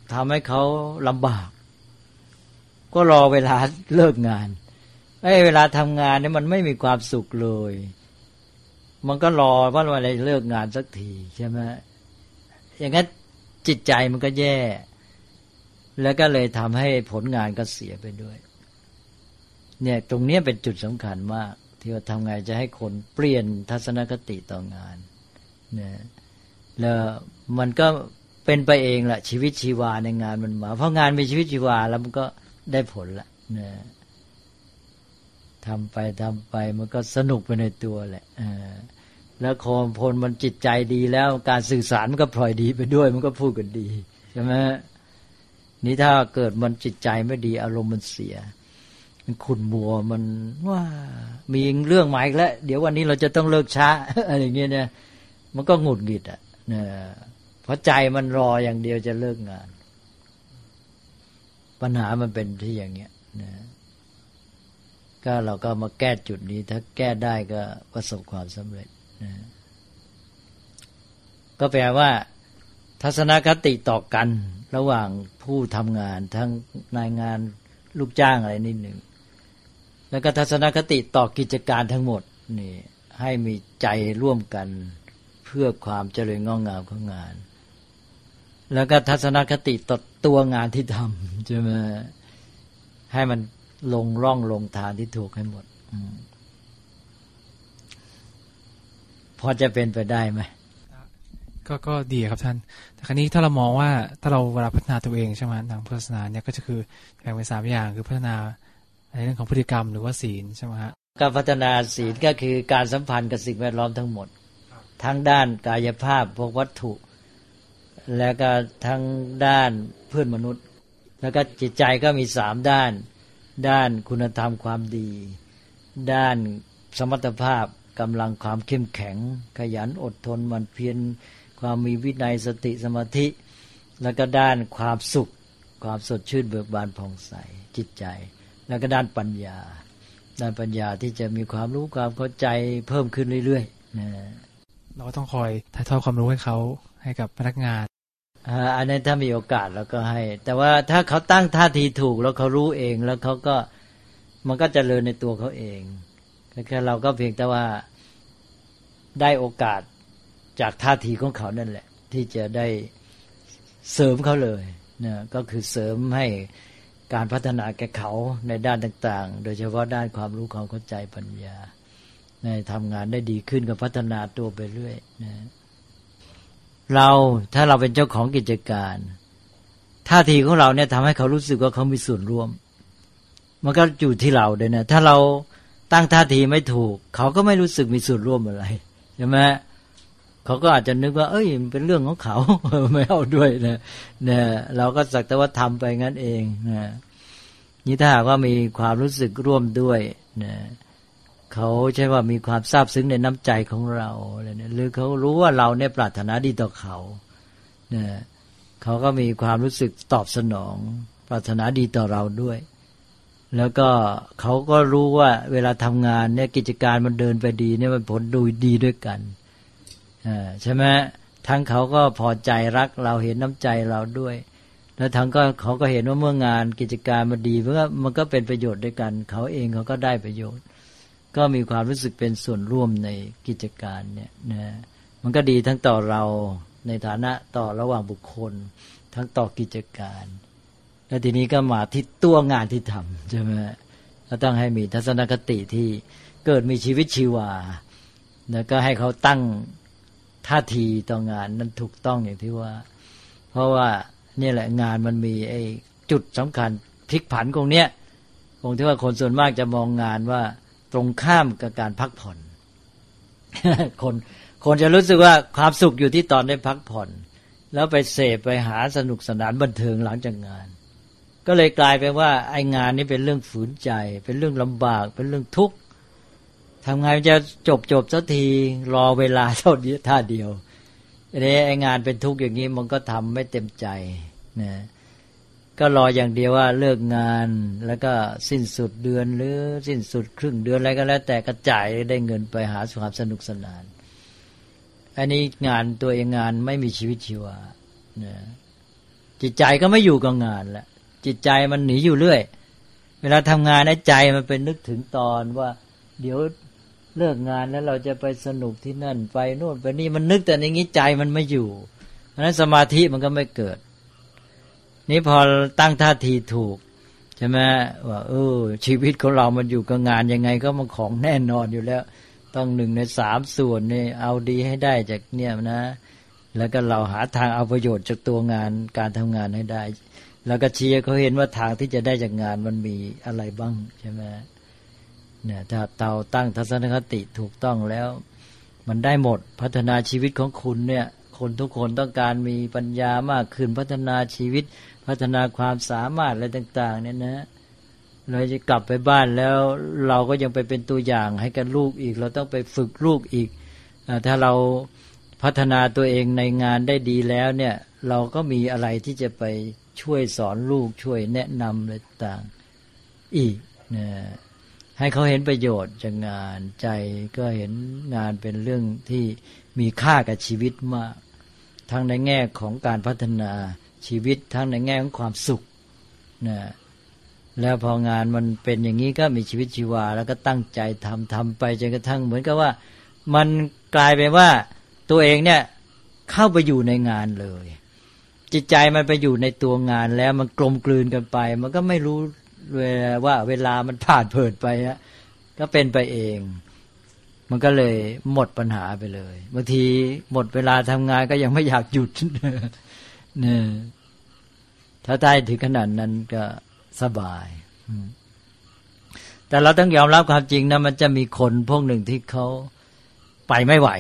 ทำให้เขาลำบากก็รอเวลาเลิกงานเวลาทำงานเนี่ยมันไม่มีความสุขเลยมันก็รอว่าเวลาเลิกงานสักทีใช่ไหมอย่างนั้นจิตใจมันก็แย่แล้วก็เลยทำให้ผลงานก็เสียไปด้วยเนี่ยตรงนี้เป็นจุดสำคัญมากที่ว่าทำไงจะให้คนเปลี่ยนทัศนคติต่องานเนี่ยแล้วมันก็เป็นไปเองแหละชีวิตชีวาในงานมันมาเพราะงานมีชีวิตชีวาแล้วมันก็ได้ผลละเนี่ยทำไปมันก็สนุกไปในตัวแหละแล้วคนมันจิตใจดีแล้วการสื่อสารมันก็พลอยดีไปด้วยมันก็พูดกันดีใช่ไหมนี่ถ้าเกิดมันจิตใจไม่ดีอารมณ์มันเสียมันขุ่นมัวมันว่ามีเรื่องใหม่อีกแล้วเดี๋ยววันนี้เราจะต้องเลิกช้าอะไรอย่างเงี้ยเนี่ยมันก็หงุดหงิดอ่ะเนี่ยเพราะใจมันรออย่างเดียวจะเลิกงานปัญหามันเป็นที่อย่างเงี้ยนะก็เราก็มาแก้จุดนี้ถ้าแก้ได้ก็ประสบความสำเร็จนะก็แปลว่าทัศนคติต่อกันระหว่างผู้ทำงานทั้งนายงานลูกจ้างอะไรนิดหนึ่งแล้วก็ทัศนคติต่อกิจการทั้งหมดนี่ให้มีใจร่วมกันเพื่อความเจริญงอกงามของงานแล้วก็ทัศนคติต่อตัวงานที่ทำใช่ไหมให้มันลงร่องลงทางที่ถูกให้หมดพอจะเป็นไปได้ไหมก็ดีครับท่านแต่ครั้นี้ถ้าเรามองว่าถ้าเราเวลาพัฒนาตัวเองใช่ไหมทางพุทธศาสนาเนี่ยก็จะคือแบ่งเป็น3อย่างคือพัฒนาในเรื่องของพฤติกรรมหรือว่าศีลใช่ไหมฮะการพัฒนาศีลก็คือการสัมพันธ์กับสิ่งแวดล้อมทั้งหมดทั้งด้านกายภาพพวกวัตถุแล้วก็ทั้งด้านเพื่อนมนุษย์แล้วก็จิตใจก็มี3ด้านด้านคุณธรรมความดีด้านสมรรถภาพกำลังความเข้มแข็งขยันอดทนหมั่นเพียรความมีวินัยสติสมาธิแล้วก็ด้านความสุขความสดชื่นเบิกบานผ่องใสจิตใจแล้วก็ด้านปัญญาที่จะมีความรู้ความเข้าใจเพิ่มขึ้นเรื่อยๆนะเราก็ต้องคอยถ่ายทอดความรู้ให้เขาให้กับพนักงานอันนี้ถ้ามีโอกาสเราก็ให้แต่ว่าถ้าเขาตั้งท่าทีถูกแล้วเขารู้เองแล้วเขาก็มันก็เจริญในตัวเขาเองแค่เราก็เพียงแต่ว่าได้โอกาสจากท่าทีของเขานั่นแหละที่จะได้เสริมเขาเลยนะก็คือเสริมให้การพัฒนาแก่เขาในด้านต่างๆโดยเฉพาะด้านความรู้ความเข้าใจปัญญาในทำงานได้ดีขึ้นก็พัฒนาตัวไปเรื่อยนะถ้าเราเป็นเจ้าของกิจการท่าทีของเราเนี่ยทำให้เขารู้สึกว่าเขามีส่วนร่วมมันก็อยู่ที่เราด้วยนะถ้าเราตั้งท่าทีไม่ถูกเขาก็ไม่รู้สึกมีส่วนร่วมอะไรใช่ไหมเขาก็อาจจะนึกว่ามันเป็นเรื่องของเขาไม่เอาด้วยนะเนี่ยเราก็สักแต่ว่าทำไปงั้นเองนะนี่ถ้าหากว่ามีความรู้สึกร่วมด้วยนะเขาใช่ว่ามีความซาบซึ้งในน้ำใจของเราอะไรเนี่ยหรือเขารู้ว่าเราเนี่ยปรารถนาดีต่อเขาเนี่ยเขาก็มีความรู้สึกตอบสนองปรารถนาดีต่อเราด้วยแล้วก็เขาก็รู้ว่าเวลาทำงานเนี่ยกิจการมันเดินไปดีเนี่ยมันผลดูดีด้วยกันใช่ไหมทั้งเขาก็พอใจรักเราเห็นน้ำใจเราด้วยแล้วทั้งก็เขาก็เห็นว่าเมื่องานกิจการมันดีมันก็เป็นประโยชน์ด้วยกันเขาเองเขาก็ได้ประโยชน์ก็มีความรู้สึกเป็นส่วนร่วมในกิจการเนี่ยนะมันก็ดีทั้งต่อเราในฐานะต่อระหว่างบุคคลทั้งต่อกิจการแล้วทีนี้ก็มาที่ตัวงานที่ทำใช่ไหมเราต้องให้มีทัศนคติที่เกิดมีชีวิตชีวาแล้วก็ให้เขาตั้งท่าทีต่องานนั้นถูกต้องอย่างที่ว่าเพราะว่านี่แหละงานมันมีจุดสำคัญพลิกผันตรงเนี้ยตรงที่ว่าคนส่วนมากจะมองงานว่าตรงข้ามกับการพักผ่อน คนจะรู้สึกว่าความสุขอยู่ที่ตอนได้พักผ่อนแล้วไปเสพไปหาสนุกสนานบันเทิงหลังจากงานก็เลยกลายเป็นว่าไอ้งานนี้เป็นเรื่องฝืนใจเป็นเรื่องลำบากเป็นเรื่องทุกข์ทำไงจะจบสักทีรอเวลาเท่านี้ท่าเดียวไอ้งานเป็นทุกข์อย่างนี้มันก็ทำไม่เต็มใจนะก็รออย่างเดียวว่าเลิกงานแล้วก็สิ้นสุดเดือนหรือสิ้นสุดครึ่งเดือนอะไรก็แล้วแต่กระจายได้เงินไปหาความสนุกสนานอันนี้งานตัวเองงานไม่มีชีวิตชีวานะจจิตใจก็ไม่อยู่กับงานละจิตใจมันหนีอยู่เรื่อยเวลาทำงานนะใจมันเป็นนึกถึงตอนว่าเดี๋ยวเลิกงานแล้วเราจะไปสนุกที่นั่นไปโน่นไปนี่มันนึกแต่อย่างนี้ใจมันไม่อยู่เพราะฉะนั้นสมาธิมันก็ไม่เกิดนี่พอตั้งท่าทีถูกใช่ไหมว่าชีวิตของเรามันอยู่กับงานยังไงก็มันของแน่นอนอยู่แล้วต้อง1 ใน 3ส่วนนี่เอาดีให้ได้จากเนี่ยนะแล้วก็เราหาทางเอาประโยชน์จากตัวงานการทำงานให้ได้แล้วก็ชี้เขาเห็นว่าทางที่จะได้จากงานมันมีอะไรบ้างใช่ไหมเนี่ยถ้าเราตั้งทัศนคติถูกต้องแล้วมันได้หมดพัฒนาชีวิตของคุณเนี่ยคนทุกคนต้องการมีปัญญามากขึ้นพัฒนาชีวิตพัฒนาความสามารถอะไรต่างๆเนี่ยนะเราจะกลับไปบ้านแล้วเราก็ยังไปเป็นตัวอย่างให้กับลูกอีกเราต้องไปฝึกลูกอีกถ้าเราพัฒนาตัวเองในงานได้ดีแล้วเนี่ยเราก็มีอะไรที่จะไปช่วยสอนลูกช่วยแนะนำอะไรต่างอีกนะให้เขาเห็นประโยชน์จากงานใจก็เห็นงานเป็นเรื่องที่มีค่ากับชีวิตมากทั้งในแง่ของการพัฒนาชีวิตทั้งในแง่ของความสุขนะแล้วพองานมันเป็นอย่างนี้ก็มีชีวิตชีวาแล้วก็ตั้งใจทำไปจนกระทั่งเหมือนกับว่ามันกลายเป็นว่าตัวเองเนี่ยเข้าไปอยู่ในงานเลยจิตใจมันไปอยู่ในตัวงานแล้วมันกลมกลืนกันไปมันก็ไม่รู้ว่าเวลามันผ่านเผิดไปฮะก็เป็นไปเองมันก็เลยหมดปัญหาไปเลยบางทีหมดเวลาทำงานก็ยังไม่อยากหยุดเนี่ยถ้าได้ถึงขนาดนั้นก็สบายแต่เราต้องยอมรับความจริงนะมันจะมีคนพวกหนึ่งที่เขาไปไม่ไหว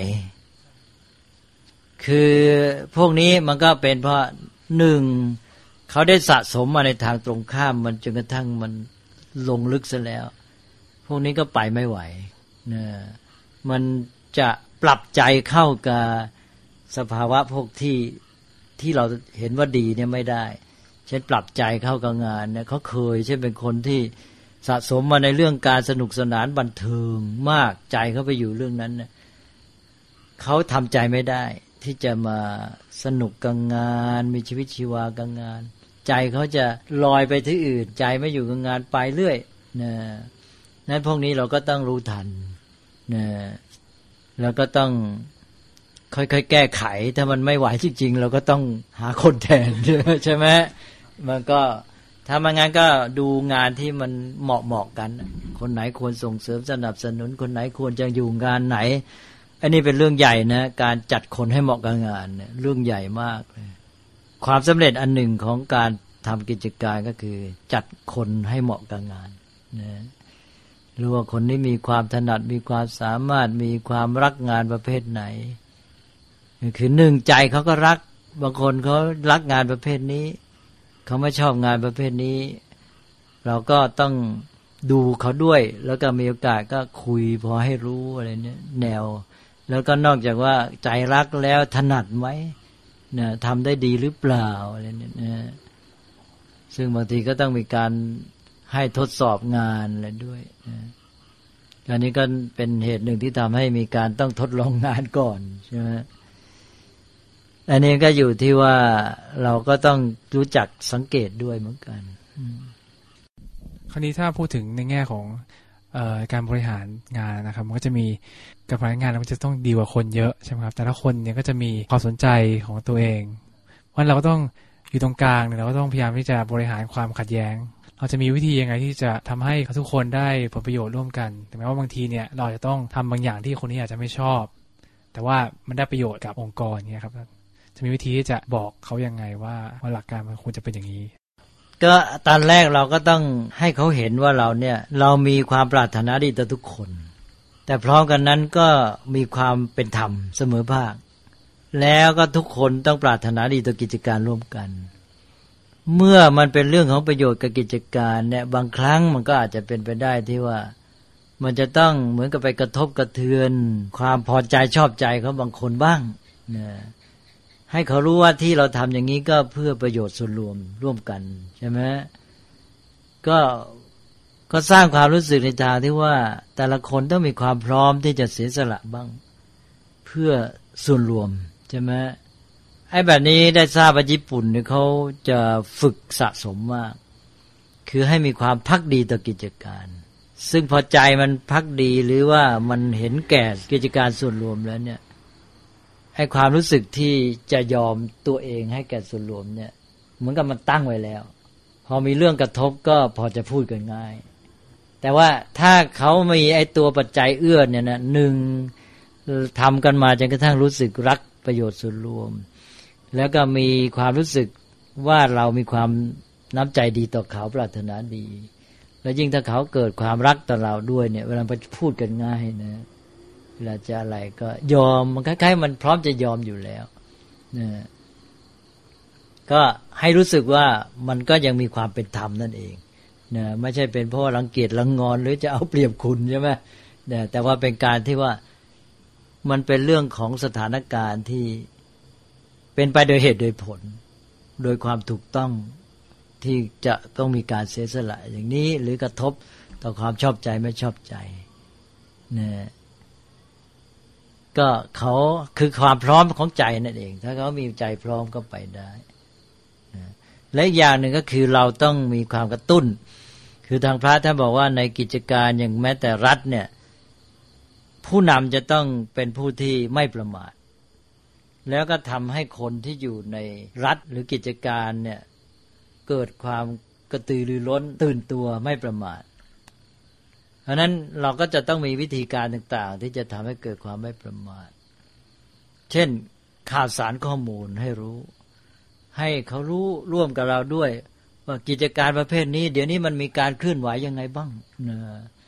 คือพวกนี้มันก็เป็นเพราะหนึ่งเขาได้สะสมมาในทางตรงข้ามมันจนกระทั่งมันลงลึกซะแล้วพวกนี้ก็ไปไม่ไหวนะมันจะปรับใจเข้ากับสภาวะพวกที่เราเห็นว่าดีเนี่ยไม่ได้เช่นปรับใจเข้ากับงานเนี่ยเขาเคยเช่นเป็นคนที่สะสมมาในเรื่องการสนุกสนานบันเทิงมากใจเขาไปอยู่เรื่องนั้นเนี่ยเขาทำใจไม่ได้ที่จะมาสนุกกับงานมีชีวิตชีวากับงานใจเขาจะลอยไปที่อื่นใจไม่อยู่กับงานไปเรื่อยนะนั้นพวกนี้เราก็ต้องรู้ทันนะแล้วก็ต้องค่อยๆแก้ไขถ้ามันไม่ไหวจริงๆเราก็ต้องหาคนแทนใช่ไหมมันก็ถ้ามันงั้นก็ดูงานที่มันเหมาะกันคนไหนควรส่งเสริมสนับสนุนคนไหนควรจะอยู่งานไหนอันนี้เป็นเรื่องใหญ่นะการจัดคนให้เหมาะกับงานเนี่ยเรื่องใหญ่มากเลยความสำเร็จอันหนึ่งของการทำกิจการก็คือจัดคนให้เหมาะกับงานนะรู้ว่าคนนี้มีความถนัดมีความสามารถมีความรักงานประเภทไหนคือหนึ่งใจเขาก็รักบางคนเขารักงานประเภทนี้เขาไม่ชอบงานประเภทนี้เราก็ต้องดูเขาด้วยแล้วก็มีโอกาสก็คุยพอให้รู้อะไรเนี่ยแนวแล้วก็นอกจากว่าใจรักแล้วถนัดไหมเนี่ยทำได้ดีหรือเปล่าอะไรเนี่ยนะซึ่งบางทีก็ต้องมีการให้ทดสอบงานอะไรด้วยนะอันนี้ก็เป็นเหตุหนึ่งที่ทำให้มีการต้องทดลองงานก่อนใช่ไหมอันนี้ก็อยู่ที่ว่าเราก็ต้องรู้จักสังเกตด้วยเหมือนกันคราวนี้ถ้าพูดถึงในแง่ของการบริหารงานนะครับมันก็จะมีการบริหารงานมันจะต้องดีกว่าคนเยอะใช่ไหมครับแต่ละคนเนี่ยก็จะมีความสนใจของตัวเองเพราะเราก็ต้องอยู่ตรงกลางเนี่ยเราก็ต้องพยายามที่จะบริหารความขัดแย้งเราจะมีวิธียังไงที่จะทำให้ทุกคนได้ผลประโยชน์ร่วมกันถึงแม้ว่าบางทีเนี่ยเราจะต้องทำบางอย่างที่คนนี้อาจจะไม่ชอบแต่ว่ามันได้ประโยชน์กับองค์กรเนี่ยครับจะมีวิธีที่จะบอกเขายังไงว่าหลักการมันควรจะเป็นอย่างนี้ก็ตอนแรกเราก็ต้องให้เขาเห็นว่าเราเนี่ยเรามีความปรารถนาดีต่อทุกคนแต่พร้อมกันนั้นก็มีความเป็นธรรมเสมอภาคแล้วก็ทุกคนต้องปรารถนาดีต่อกิจการร่วมกันเมื่อมันเป็นเรื่องของประโยชน์กับกิจการเนี่ยบางครั้งมันก็อาจจะเป็นไปได้ที่ว่ามันจะต้องเหมือนกับไปกระทบกระเทือนความพอใจชอบใจของบางคนบ้างนะให้เขารู้ว่าที่เราทำอย่างนี้ก็เพื่อประโยชน์ส่วนรวมร่วมกันใช่ไหมก็สร้างความรู้สึกในทางที่ว่าแต่ละคนต้องมีความพร้อมที่จะเสียสละบ้างเพื่อส่วนรวมใช่ไหมไอ้แบบนี้ได้ทราบว่าญี่ปุ่นเนี่ยเขาจะฝึกสะสมมากคือให้มีความภักดีต่อกิจการซึ่งพอใจมันภักดีหรือว่ามันเห็นแก่กิจการส่วนรวมแล้วเนี่ยให้ความรู้สึกที่จะยอมตัวเองให้แก่ส่วนรวมเนี่ยเหมือนกับมันตั้งไว้แล้วพอมีเรื่องกระทบก็พอจะพูดกันง่ายแต่ว่าถ้าเขามีไอ้ตัวปัจจัยเอื้อเนี่ยนะหนึ่งทำกันมาจนกระทั่งรู้สึกรักประโยชน์ส่วนรวมแล้วก็มีความรู้สึกว่าเรามีความน้ำใจดีต่อเขาปรารถนาดีแล้วยิ่งถ้าเขาเกิดความรักต่อเราด้วยเนี่ยเวลาไปพูดกันง่ายนะเวลาจะอะไรก็ยอมมันคล้ายๆมันพร้อมจะยอมอยู่แล้วนะก็ให้รู้สึกว่ามันก็ยังมีความเป็นธรรมนั่นเองนะไม่ใช่เป็นเพราะรังเกียจรังงอนหรือจะเอาเปรียบคุณใช่ไหมนะแต่ว่าเป็นการที่ว่ามันเป็นเรื่องของสถานการณ์ที่เป็นไปโดยเหตุโดยผลโดยความถูกต้องที่จะต้องมีการเสียสละอย่างนี้หรือกระทบต่อความชอบใจไม่ชอบใจนะก็เขาคือความพร้อมของใจนั่นเองถ้าเขามีใจพร้อมก็ไปได้นะและอีกอย่างหนึ่งก็คือเราต้องมีความกระตุ้นคือทางพระท่านบอกว่าในกิจการอย่างแม้แต่รัฐเนี่ยผู้นำจะต้องเป็นผู้ที่ไม่ประมาทแล้วก็ทำให้คนที่อยู่ในรัฐหรือกิจการเนี่ยเกิดความกระตือรือร้นตื่นตัวไม่ประมาทเพราะนั้นเราก็จะต้องมีวิธีการต่างๆที่จะทำให้เกิดความไม่ประมาทเช่นข่าวสารข้อมูลให้รู้ให้เขารู้ร่วมกับเราด้วยว่ากิจการประเภทนี้เดี๋ยวนี้มันมีการเคลื่อนไหวยังไงบ้างนะ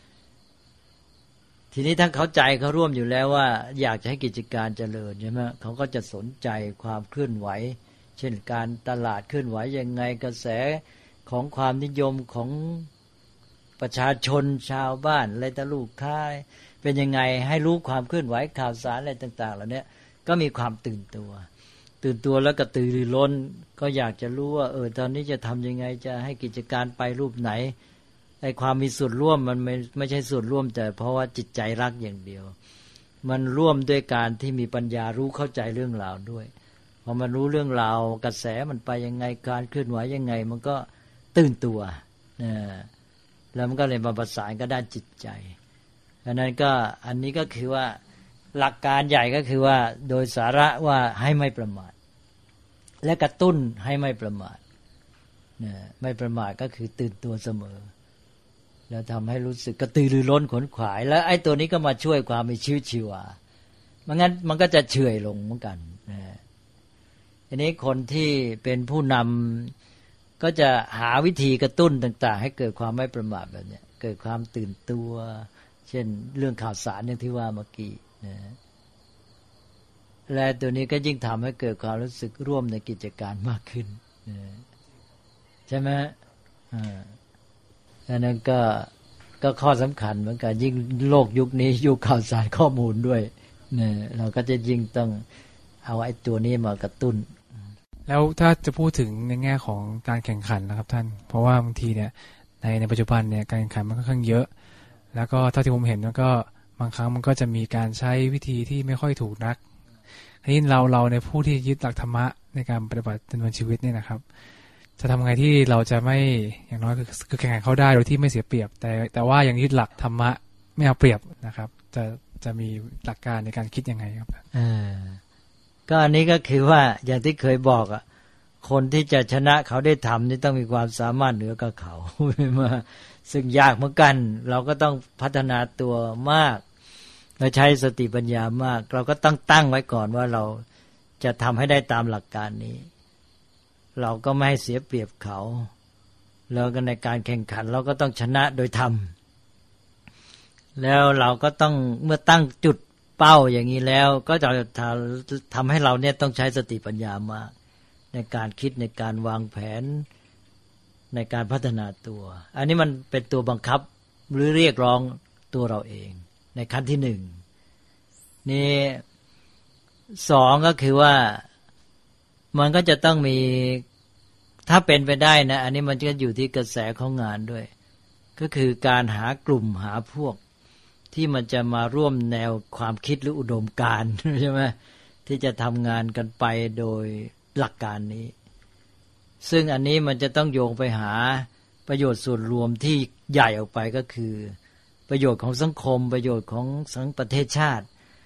ทีนี้ถ้าเข้าใจเขาร่วมอยู่แล้วว่าอยากจะให้กิจการเจริญใช่ไหมเขาก็จะสนใจความเคลื่อนไหวเช่นการตลาดเคลื่อนไหวยังไงกระแสของความนิยมของประชาชนชาวบ้านอะไรตะลูกค้าเป็นยังไงให้รู้ความเคลื่อนไหวข่าวสารอะไรต่างๆเหล่านี้ก็มีความตื่นตัวแล้วก็ตื่นรือร้นก็อยากจะรู้ว่าตอนนี้จะทำยังไงจะให้กิจการไปรูปไหนไอ้ความมีส่วนร่วมมันไม่ใช่ส่วนร่วมแต่เพราะว่าจิตใจรักอย่างเดียวมันร่วมด้วยการที่มีปัญญารู้เข้าใจเรื่องราวด้วยพอมันรู้เรื่องราวกระแสมันไปยังไงการเคลื่อนไหวยังไงมันก็ตื่นตัวแล้วมันก็เลยมาประสานกับด้านจิตใจดังนั้นก็อันนี้ก็คือว่าหลักการใหญ่ก็คือว่าโดยสาระว่าให้ไม่ประมาทและกระตุ้นให้ไม่ประมาทไม่ประมาทก็คือตื่นตัวเสมอแล้วทำให้รู้สึกกระตือรือร้นขนขวายแล้วไอ้ตัวนี้ก็มาช่วยความมีชีวิตชีวาไม่งั้นมันก็จะเฉื่อยลงเหมือนกันทีนี้คนที่เป็นผู้นำก็จะหาวิธีกระตุ้นต่างๆให้เกิดความไม่ประมาทแบบนี้เกิดความตื่นตัวเช่นเรื่องข่าวสารอย่างที่ว่าเมื่อกี้และตัวนี้ก็ยิ่งทำให้เกิดความรู้สึกร่วมในกิจการมากขึ้นใช่ไหมอันนั้นก็ข้อสำคัญเหมือนกันยิ่งโลกยุคนี้ยุคข่าวสารข้อมูลด้วยเราก็จะยิ่งต้องเอาไอ้ตัวนี้มากระตุ้นแล้วถ้าจะพูดถึงในแง่ของการแข่งขันนะครับท่านเพราะว่าบางทีเนี่ยในปัจจุบันเนี่ยการแข่งขันมันค่อนข้างเยอะแล้วก็เท่าที่ผมเห็นมันก็บางครั้งมันก็จะมีการใช้วิธีที่ไม่ค่อยถูกนักทีนี้เราในผู้ที่ยึดหลักธรรมะในการปฏิบัติดำเนินชีวิตเนี่ยนะครับจะทำไงที่เราจะไม่อย่างน้อยคือแข่งขันเขาได้โดยที่ไม่เสียเปรียบแต่ว่ายังยึดหลักธรรมะไม่เอาเปรียบนะครับจะมีหลักการในการคิดยังไงครับก็อันนี้ก็คือว่าอย่างที่เคยบอกคนที่จะชนะเขาได้ทำนี่ต้องมีความสามารถเหนือกว่าเขามาซึ่งยากเหมือนกันเราก็ต้องพัฒนาตัวมากและใช้สติปัญญามากเราก็ต้องตั้งไว้ก่อนว่าเราจะทำให้ได้ตามหลักการนี้เราก็ไม่ให้เสียเปรียบเขาแล้วก็ในการแข่งขันเราก็ต้องชนะโดยธรรมแล้วเราก็ต้องเมื่อตั้งจุดเป้าอย่างนี้แล้วก็จะทำให้เราเนี่ยต้องใช้สติปัญญามากในการคิดในการวางแผนในการพัฒนาตัวอันนี้มันเป็นตัวบังคับหรือเรียกร้องตัวเราเองในขั้นที่หนึ่งนี่สองก็คือว่ามันก็จะต้องมีถ้าเป็นไปได้นะอันนี้มันก็อยู่ที่กระแสของงานด้วยก็คือการหากลุ่มหาพวกที่มันจะมาร่วมแนวความคิดหรืออุดมการณ์ใช่ไหมที่จะทำงานกันไปโดยหลักการนี้ซึ่งอันนี้มันจะต้องโยงไปหาประโยชน์ส่วนรวมที่ใหญ่ออกไปก็คือประโยชน์ของสังคมประโยชน์ของสังประเทศชาติ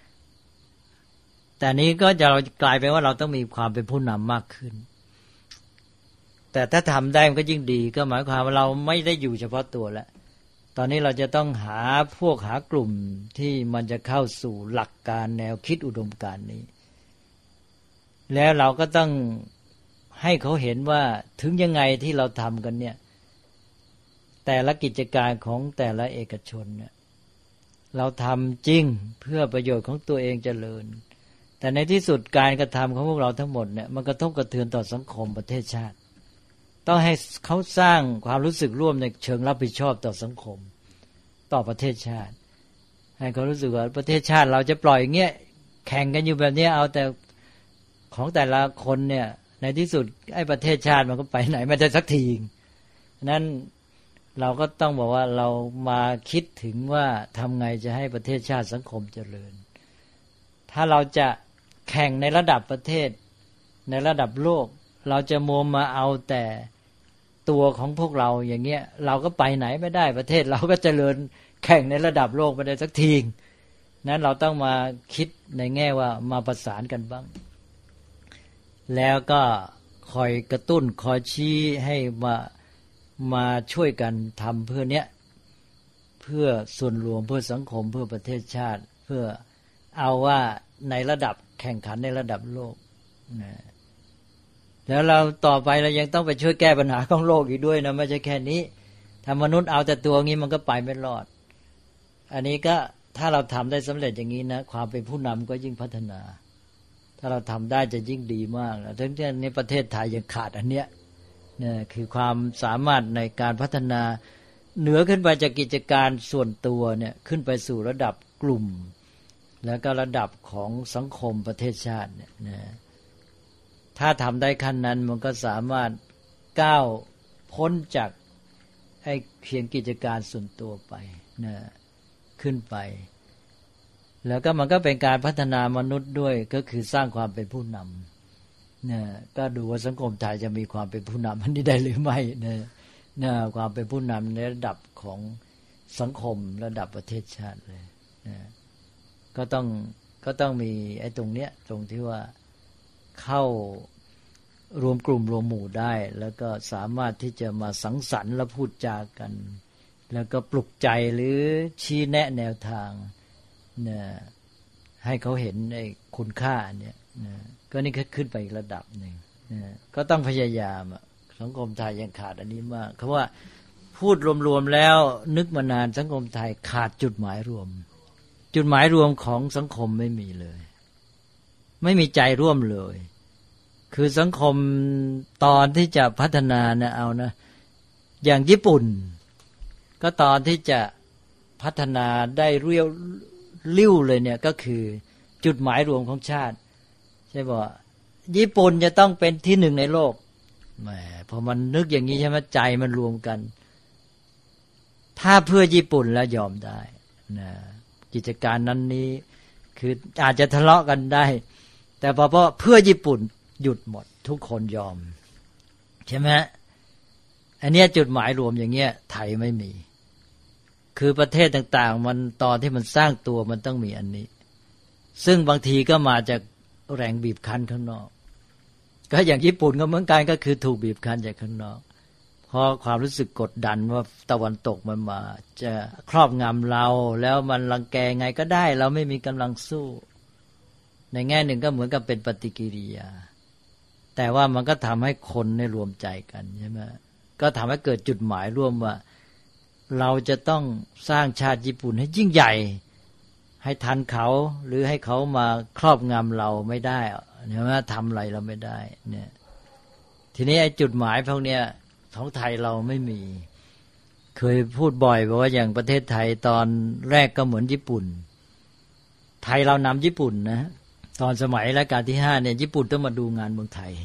แต่นี้ก็จะกลายเป็นว่าเราต้องมีความเป็นผู้นำมากขึ้นแต่ถ้าทำได้มันก็ยิ่งดีก็หมายความว่าเราไม่ได้อยู่เฉพาะตัวแล้วตอนนี้เราจะต้องหากลุ่มที่มันจะเข้าสู่หลักการแนวคิดอุดมการณ์นี้แล้วเราก็ต้องให้เขาเห็นว่าถึงยังไงที่เราทำกันเนี่ยแต่ละกิจการของแต่ละเอกชนเนี่ยเราทำจริงเพื่อประโยชน์ของตัวเองเจริญแต่ในที่สุดการกระทำของพวกเราทั้งหมดเนี่ยมันกระทบกระเทือนต่อสังคมประเทศชาติต้องให้เขาสร้างความรู้สึกร่วมในเชิงรับผิดชอบต่อสังคมต่อประเทศชาติให้เขารู้สึกว่าประเทศชาติเราจะปล่อยอย่างเงี้ยแข่งกันอยู่แบบนี้เอาแต่ของแต่ละคนเนี่ยในที่สุดไอ้ประเทศชาติมันก็ไปไหนไม่ได้สักทีนั้นเราก็ต้องบอกว่าเรามาคิดถึงว่าทำไงจะให้ประเทศชาติสังคมเจริญถ้าเราจะแข่งในระดับประเทศในระดับโลกเราจะมัวมาเอาแต่ตัวของพวกเราอย่างเงี้ยเราก็ไปไหนไม่ได้ประเทศเราก็เจริญแข่งในระดับโลกไม่ได้สักทีนั้นเราต้องมาคิดในแง่ว่ามาประสานกันบ้างแล้วก็คอยกระตุ้นคอยชี้ให้มาช่วยกันทำเพื่อเนี้ยเพื่อส่วนรวมเพื่อสังคมเพื่อประเทศชาติเพื่อเอาว่าในระดับแข่งขันในระดับโลกนะแล้วเราต่อไปเรายังต้องไปช่วยแก้ปัญหาของโลกอีกด้วยนะไม่ใช่แค่นี้ถ้ามนุษย์เอาแต่ตัวงี้มันก็ไปไม่รอดอันนี้ก็ถ้าเราทำได้สำเร็จอย่างนี้นะความเป็นผู้นำก็ยิ่งพัฒนาถ้าเราทำได้จะยิ่งดีมากทั้งที่ในประเทศไทยยังขาดอันเนี้ยเนี่ยคือความสามารถในการพัฒนาเหนือขึ้นไปจากกิจการส่วนตัวเนี่ยขึ้นไปสู่ระดับกลุ่มแล้วก็ระดับของสังคมประเทศชาติเนี่ยนะถ้าทำได้ขั้นนั้นมันก็สามารถก้าวพ้นจากไอ้เพียงกิจการส่วนตัวไปนะขึ้นไปแล้วก็มันก็เป็นการพัฒนามนุษย์ด้วยก็คือสร้างความเป็นผู้นำเนี่ยก็ดูว่าสังคมไทยจะมีความเป็นผู้นำอันนี้ได้หรือไม่เนี่ยความเป็นผู้นำในระดับของสังคมระดับประเทศชาติเลยนะก็ต้องมีไอ้ตรงเนี้ยตรงที่ว่าเข้ารวมกลุ่มรวมหมู่ได้แล้วก็สามารถที่จะมาสังสรรค์และพูดจากันแล้วก็ปลุกใจหรือชี้แนะแนวทางเนี่ยให้เขาเห็นไอ้คุณค่าเนี่ยนะก็นี่ก็ขึ้นไปอีกระดับหนึ่งนะก็ต้องพยายามสังคมไทยยังขาดอันนี้มากเพราะว่าพูดรวมๆแล้วนึกมานานสังคมไทยขาดจุดหมายรวมจุดหมายรวมของสังคมไม่มีเลยไม่มีใจร่วมเลยคือสังคมตอนที่จะพัฒนานะเอานะอย่างญี่ปุ่นก็ตอนที่จะพัฒนาได้เรียวลิ้วเลยเนี่ยก็คือจุดหมายรวมของชาติใช่ป่ะญี่ปุ่นจะต้องเป็นที่หนึ่งในโลกแหมพอมันนึกอย่างนี้ใช่ไหมใจมันรวมกันถ้าเพื่อญี่ปุ่นแล้วยอมได้นะกิจการนั้นนี้คืออาจจะทะเลาะกันได้แต่พอเพื่อญี่ปุ่นหยุดหมดทุกคนยอมใช่ไหมอันนี้จุดหมายรวมอย่างเงี้ยไทยไม่มีคือประเทศต่างๆมันตอนที่มันสร้างตัวมันต้องมีอันนี้ซึ่งบางทีก็มาจากแรงบีบคั้นข้างนอกก็อย่างญี่ปุ่นก็เหมือนกันก็คือถูกบีบคั้นจากข้างนอกเพราะความรู้สึกกดดันว่าตะวันตกมันมาจะครอบงำเราแล้วมันรังแกไงก็ได้เราไม่มีกำลังสู้ในแง่หนึ่งก็เหมือนกับเป็นปฏิกิริยาแต่ว่ามันก็ทำให้คนในรวมใจกันใช่ไหมก็ทำให้เกิดจุดหมายร่วมว่าเราจะต้องสร้างชาติญี่ปุ่นให้ยิ่งใหญ่ให้ทันเขาหรือให้เขามาครอบงำเราไม่ได้ใช่ไหมทำอะไรเราไม่ได้เนี่ยทีนี้ไอ้จุดหมายพวกเนี้ยของไทยเราไม่มีเคยพูดบ่อยบอกว่าอย่างประเทศไทยตอนแรกก็เหมือนญี่ปุ่นไทยเรานำญี่ปุ่นนะตอนสมัยรัชกาลที่5เนี่ยญี่ปุ่นต้องมาดูงานเมืองไทย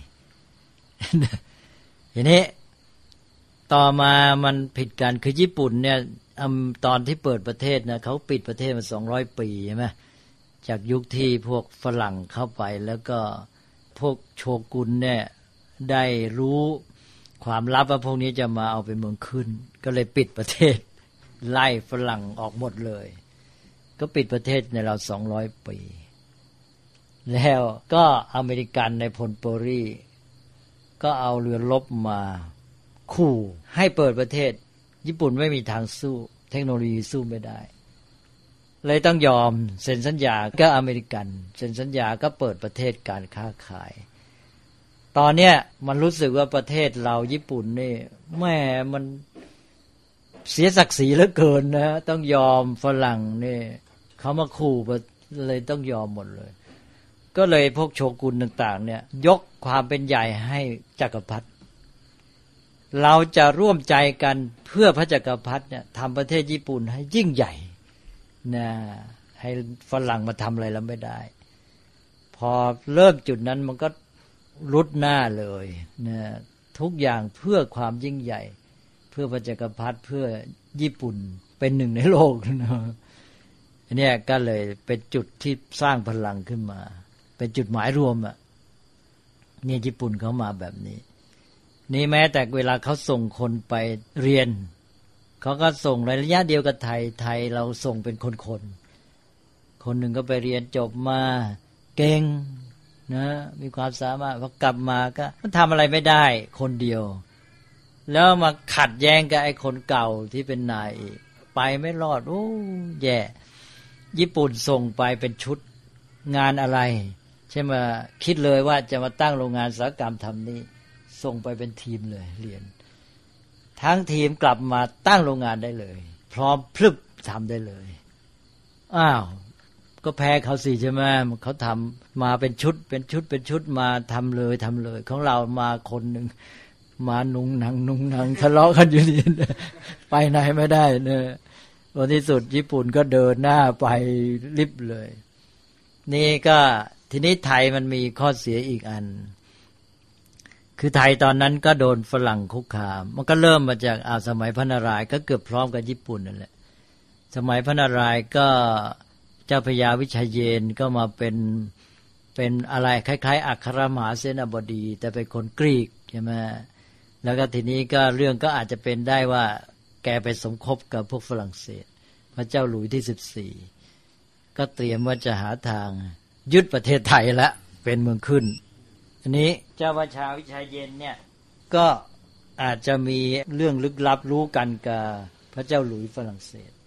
ทีนี้ต่อมามันผิดกันคือญี่ปุ่นเนี่ยตอนที่เปิดประเทศนะเขาปิดประเทศมา200 ปีใช่ไหมจากยุคที่พวกฝรั่งเข้าไปแล้วก็พวกโชกุนเนี่ยได้รู้ความลับว่าพวกนี้จะมาเอาไปเมืองขึ้นก็เลยปิดประเทศไล่ฝรั่งออกหมดเลยก็ปิดประเทศในเรา200 ปีแล้วก็อเมริกันในพลโปรีก็เอาเรือรบมาขู่ให้เปิดประเทศญี่ปุ่นไม่มีทางสู้เทคโนโลยีสู้ไม่ได้เลยต้องยอมเซ็นสัญญาก็อเมริกันเซ็นสัญญาก็เปิดประเทศการค้าขายตอนเนี้ยมันรู้สึกว่าประเทศเราญี่ปุ่นนี่แม่มันเสียศักดิ์ศรีเหลือเกินนะต้องยอมฝรั่งนี่เขามาขู่เลยต้องยอมหมดเลยก็เลยพวกโชกุนต่างๆเนี่ยยกความเป็นใหญ่ให้จักรพรรดิเราจะร่วมใจกันเพื่อพระจักรพรรดิเนี่ยทำประเทศญี่ปุ่นให้ยิ่งใหญ่นะให้ฝรั่งมาทำอะไรแล้วไม่ได้พอเริ่มจุดนั้นมันก็รุดหน้าเลยนะทุกอย่างเพื่อความยิ่งใหญ่เพื่อพระจักรพรรดิเพื่อญี่ปุ่นเป็นหนึ่งในโลกนะอันนี้ก็เลยเป็นจุดที่สร้างพลังขึ้นมาเป็นจุดหมายรวมอ่ะเนี่ยญี่ปุ่นเขามาแบบนี้นี่แม้แต่เวลาเขาส่งคนไปเรียนเขาก็ส่งในระยะเดียวกับไทยเราส่งเป็นคนหนึ่งก็ไปเรียนจบมาเก่งนะมีความสามารถพอกลับมาก็มันทำอะไรไม่ได้คนเดียวแล้วมาขัดแย้งกับไอ้คนเก่าที่เป็นนายไปไม่รอดโอ้แย่ญี่ปุ่นส่งไปเป็นชุดงานอะไรใช่ไหมคิดเลยว่าจะมาตั้งโรงงานอุตสาหกรรมทำนี่ส่งไปเป็นทีมเลยเรียนทั้งทีมกลับมาตั้งโรงงานได้เลยพร้อมพรึบทำได้เลยอ้าวก็แพ้เขาสิใช่ไหมเขาทำมาเป็นชุดมาทำเลยของเรามาคนหนึ่งมานุ่งหนังทะเลาะกันอยู่นี่ไปไหนไม่ได้เนี่ยวันที่สุดญี่ปุ่นก็เดินหน้าไปริบเลยนี่ก็ทีนี้ไทยมันมีข้อเสียอีกอันคือไทยตอนนั้นก็โดนฝรั่งคุกคามมันก็เริ่มมาจากสมัยพระนารายณ์ก็เกือบพร้อมกับญี่ปุ่นนั่นแหละสมัยพระนารายณ์ก็เจ้าพระยาวิชัยเยนก็มาเป็นอะไรคล้ายๆอัครมหาเสนาบดีแต่เป็นคนกรีกใช่ไหมแล้วก็ทีนี้ก็เรื่องก็อาจจะเป็นได้ว่าแกไปสมคบกับพวกฝรั่งเศสพระเจ้าหลุยที่14ก็เตรียมว่าจะหาทางยึดประเทศไทยละเป็นเมืองขึ้นอันนี้เจ้าพระยาวิชัยเยนเนี่ยก็อาจจะมีเรื่องลึกลับรู้กันกับพระเจ้าหลุยฝรั่งเศส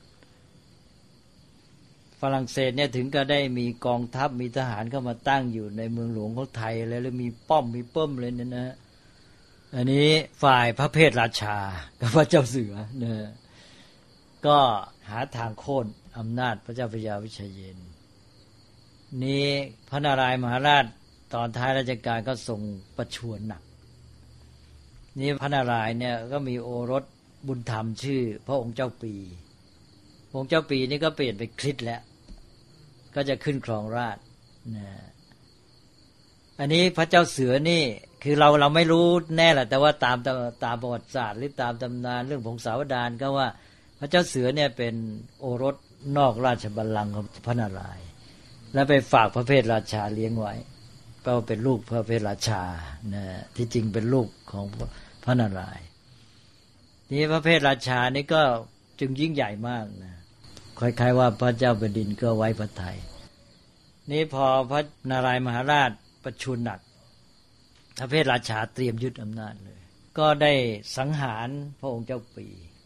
เนี่ยถึงก็ได้มีกองทัพมีทหารเข้ามาตั้งอยู่ในเมืองหลวงของไทยแล้วมีป้อมมีเปิ้มเลยเนี่ยนะอันนี้ฝ่ายพระเพทราชากับพระเจ้าเสือเนี่ยก็หาทางโค่นอำนาจพระเจ้าพระยาวิชัยเยนนี้พระนารายณ์มหาราชตอนท้ายราชการก็ส่งประชวรหนักนี่พระนารายณ์เนี่ยก็มีโอรสบุญธรรมชื่อพระองค์เจ้าปีองค์เจ้าปีนี่ก็เปลี่ยนเป็นคริสต์แล้วก็จะขึ้นครองราชย์นะอันนี้พระเจ้าเสือนี่คือเราไม่รู้แน่แหละแต่ว่าตามประวัติศาสตร์หรือตามตำนานเรื่องพงศาวดารก็ว่าพระเจ้าเสือเนี่ยเป็นโอรสนอกราชบัลลังก์ของพระนารายณ์และไปฝากพระเพทราชาเลี้ยงไว้ก็เป็นลูกพระเพทราชานะที่จริงเป็นลูกของพระนารายณ์นี่พระเพทราชานี่ก็จึงยิ่งใหญ่มากนะคล้ายๆว่าพระเจ้าแผ่นดินก็ไว้พระทัยนี่พอพระนารายณ์มหาราชประชุหนักพระเพทราชาเตรียมยึดอำนาจเลยก็ได้สังหารพระองค์เจ้าปี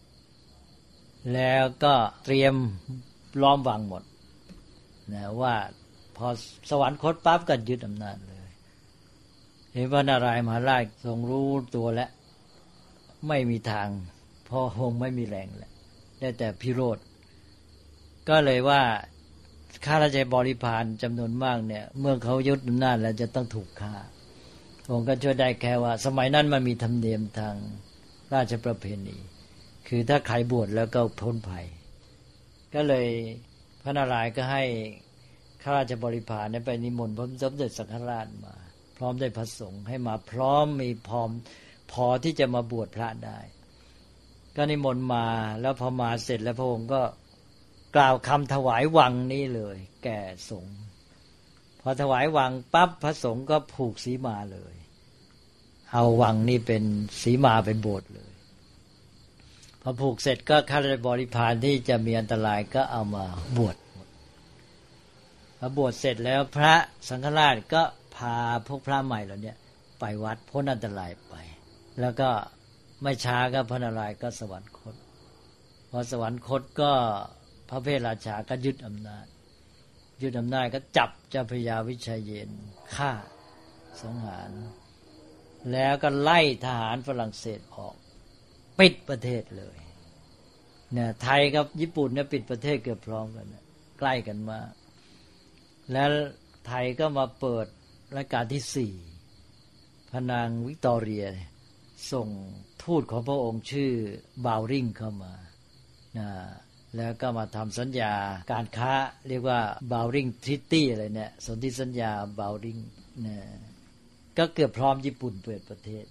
แล้วก็เตรียมล้อมวังหมดนะว่าพอสวรรคตปั๊บก็ยึดอำนาจเลยเห็นพระนารายณ์มหาราชทรงรู้ตัวแล้วไม่มีทางพอคงไม่มีแรงแล้วได้แต่พิโรธก็เลยว่าข้าราชบริพารจำนวนมากเนี่ยเมื่อเขายึดอำนาจแล้วจะต้องถูกฆ่าผมก็ช่วยได้แค่ว่าสมัยนั้นมันมีธรรมเนียมทางราชประเพณีคือถ้าใครบวชแล้วก็พ้นภัยก็เลยพระนารายณ์ก็ให้ข้าราชบริพารไปนิมนต์พระสมเด็จสังฆราชมาพร้อมด้วยพระสงฆ์ให้มาพร้อมมีพอที่จะมาบวชพระได้ก็นิมนต์มาแล้วพอมาเสร็จแล้วพระองค์ก็กล่าวคำถวายวังนี้เลยแก่สงฆ์พพอถวายวังปั๊บพระสงฆ์ก็ผูกสีมาเลยเอาวังนี่เป็นสีมาเป็นโบสถ์เลยพอผูกเสร็จก็ข้าราชบริพารที่จะมีอันตรายก็เอามาบวชพอบวชเสร็จแล้วพระสังฆราชก็พาพวกพระใหม่เหล่านี้ไปวัดพ้นอันตรายไปแล้วก็ไม่ช้าก็พระนารายณ์ก็สวรรคตพอสวรรคตก็พระเพทราชาก็ยึดอำนาจก็จับเจ้าพระยาวิเชยเยนฆ่าสังหารแล้วก็ไล่ทหารฝรั่งเศสออกปิดประเทศเลยเนี่ยไทยกับญี่ปุ่นเนี่ยปิดประเทศเกือบพร้อมกันใกล้กันมากแล้วไทยก็มาเปิดรัชกาลที่4พระนางวิกตอเรียส่งทูตของพระองค์ชื่อบาวริงเข้ามาแล้วก็มาทำสัญญาการค้าเรียกว่าบาวริงทริตี้อะไรเนี่ยสนธิสัญญาบาวริงเนี่ยก็เกือบพร้อมญี่ปุ่นเปิดประเทศ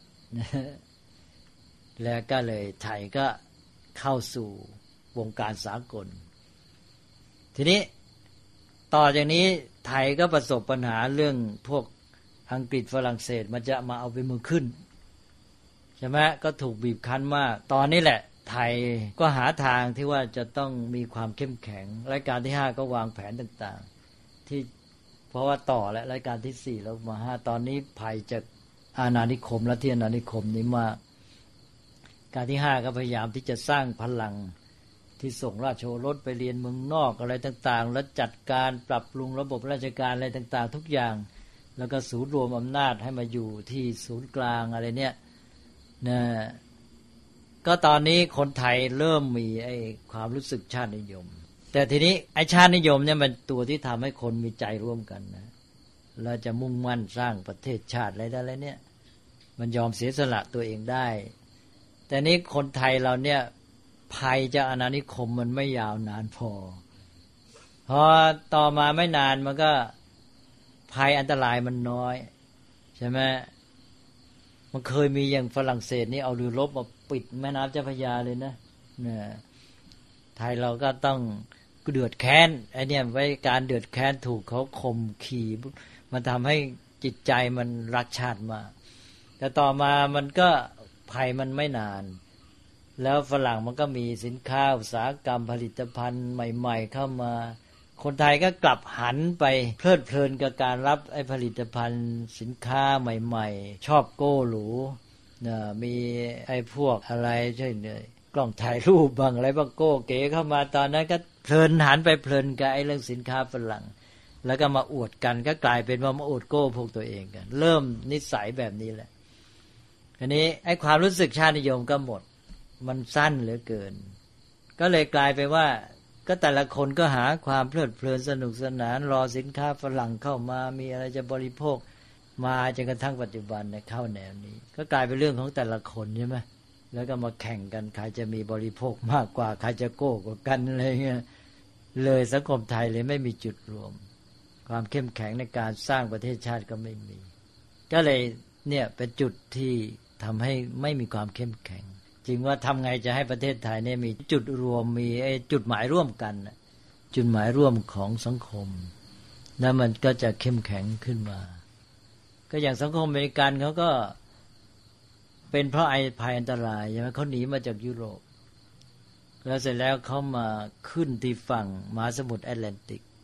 แล้วก็เลยไทยก็เข้าสู่วงการสากลทีนี้ต่อจากนี้ไทยก็ประสบปัญหาเรื่องพวกอังกฤษฝรั่งเศสมันจะมาเอาเป็นเมืองขึ้นใช่ไหมก็ถูกบีบคั้นมากตอนนี้แหละไทยก็หาทางที่ว่าจะต้องมีความเข้มแข็งรัชกาลที่5ก็วางแผนต่างๆที่เพราะว่าต่อและรัชกาลที่4แล้วมา5ตอนนี้ภัยจากอาณานิคมและที่อาณานิคมนี้มากการที่5ก็พยายามที่จะสร้างพลังที่ส่งราชโอรสไปเรียนเมืองนอกอะไรต่างๆแล้วจัดการปรับปรุงระบบราชการอะไรต่างๆทุกอย่างแล้วก็ศูนย์รวมอำนาจให้มาอยู่ที่ศูนย์กลางอะไรเนี่ยนะก็ตอนนี้คนไทยเริ่มมีไอ้ความรู้สึกชาตินิยมแต่ทีนี้ไอ้ชาตินิยมเนี่ยมันตัวที่ทำให้คนมีใจร่วมกันนะแล้วจะมุ่งมั่นสร้างประเทศชาติอะไรได้เนี่ยมันยอมเสียสละตัวเองได้แต่นี้คนไทยเราเนี่ยภัยจากอาณานิคมมันไม่ยาวนานพอต่อมาไม่นานมันก็ภัยอันตรายมันน้อยใช่ไหมมันเคยมีอย่างฝรั่งเศสนี่เอาเรือรบมาปิดแม่น้ำเจ้าพระยาเลยนะเนี่ยไทยเราก็ต้องเดือดแค้นไอ้เนี่ยไว้การเดือดแค้นถูกเขาข่มขี่มันทำให้จิตใจมันรักชาติมากแต่ต่อมามันก็ภัยมันไม่นานแล้วฝรั่งมันก็มีสินค้าอุตสาหกรรมผลิตภัณฑ์ใหม่ๆเข้ามาคนไทยก็กลับหันไปเพลิดเพลินกับการรับไอ้ผลิตภัณฑ์สินค้าใหม่ๆชอบโก้หรูมีไอ้พวกอะไรใช่เนี่ยกล้องถ่ายรูปบ้างอะไรบ้างโก้เก๋เข้ามาตอนนั้นก็เพลินหันไปเพลินกับไอ้เรื่องสินค้าฝรั่งแล้วก็มาอวดกันก็กลายเป็นว่ามาอวดโก้พวกตัวเองกันเริ่มนิสัยแบบนี้แหละอันนี้ไอ้ความรู้สึกชาตินิยมก็หมดมันสั้นเหลือเกินก็เลยกลายไปว่าก็แต่ละคนก็หาความเพลิดเพลินสนุกสนานรอสินค้าฝรั่งเข้ามามีอะไรจะบริโภคมาจนกระทั่งปัจจุบันเนี่ยเข้าแนวนี้ก็กลายเป็นเรื่องของแต่ละคนใช่ไหมแล้วก็มาแข่งกันใครจะมีบริโภคมากกว่าใครจะโก้กว่ากันอะไรเงี้ยเลยสังคมไทยเลยไม่มีจุดรวมความเข้มแข็งในการสร้างประเทศชาติก็ไม่มีก็เลยเนี่ยเป็นจุดที่ทำให้ไม่มีความเข้มแข็งจริงว่าทำไงจะให้ประเทศไทยเนี่ยมีจุดรวมมีไอ้จุดหมายร่วมกันจุดหมายร่วมของสังคมแล้วมันก็จะเข้มแข็งขึ้นมาก็อย่างสังคมอเมริกันเขาก็เป็นเพราะภัยอันตรายใช่ไหมเขาหนีมาจากยุโรปแล้วเสร็จแล้วเขามาขึ้นที่ฝั่งมหาสมุทรแอตแลนติก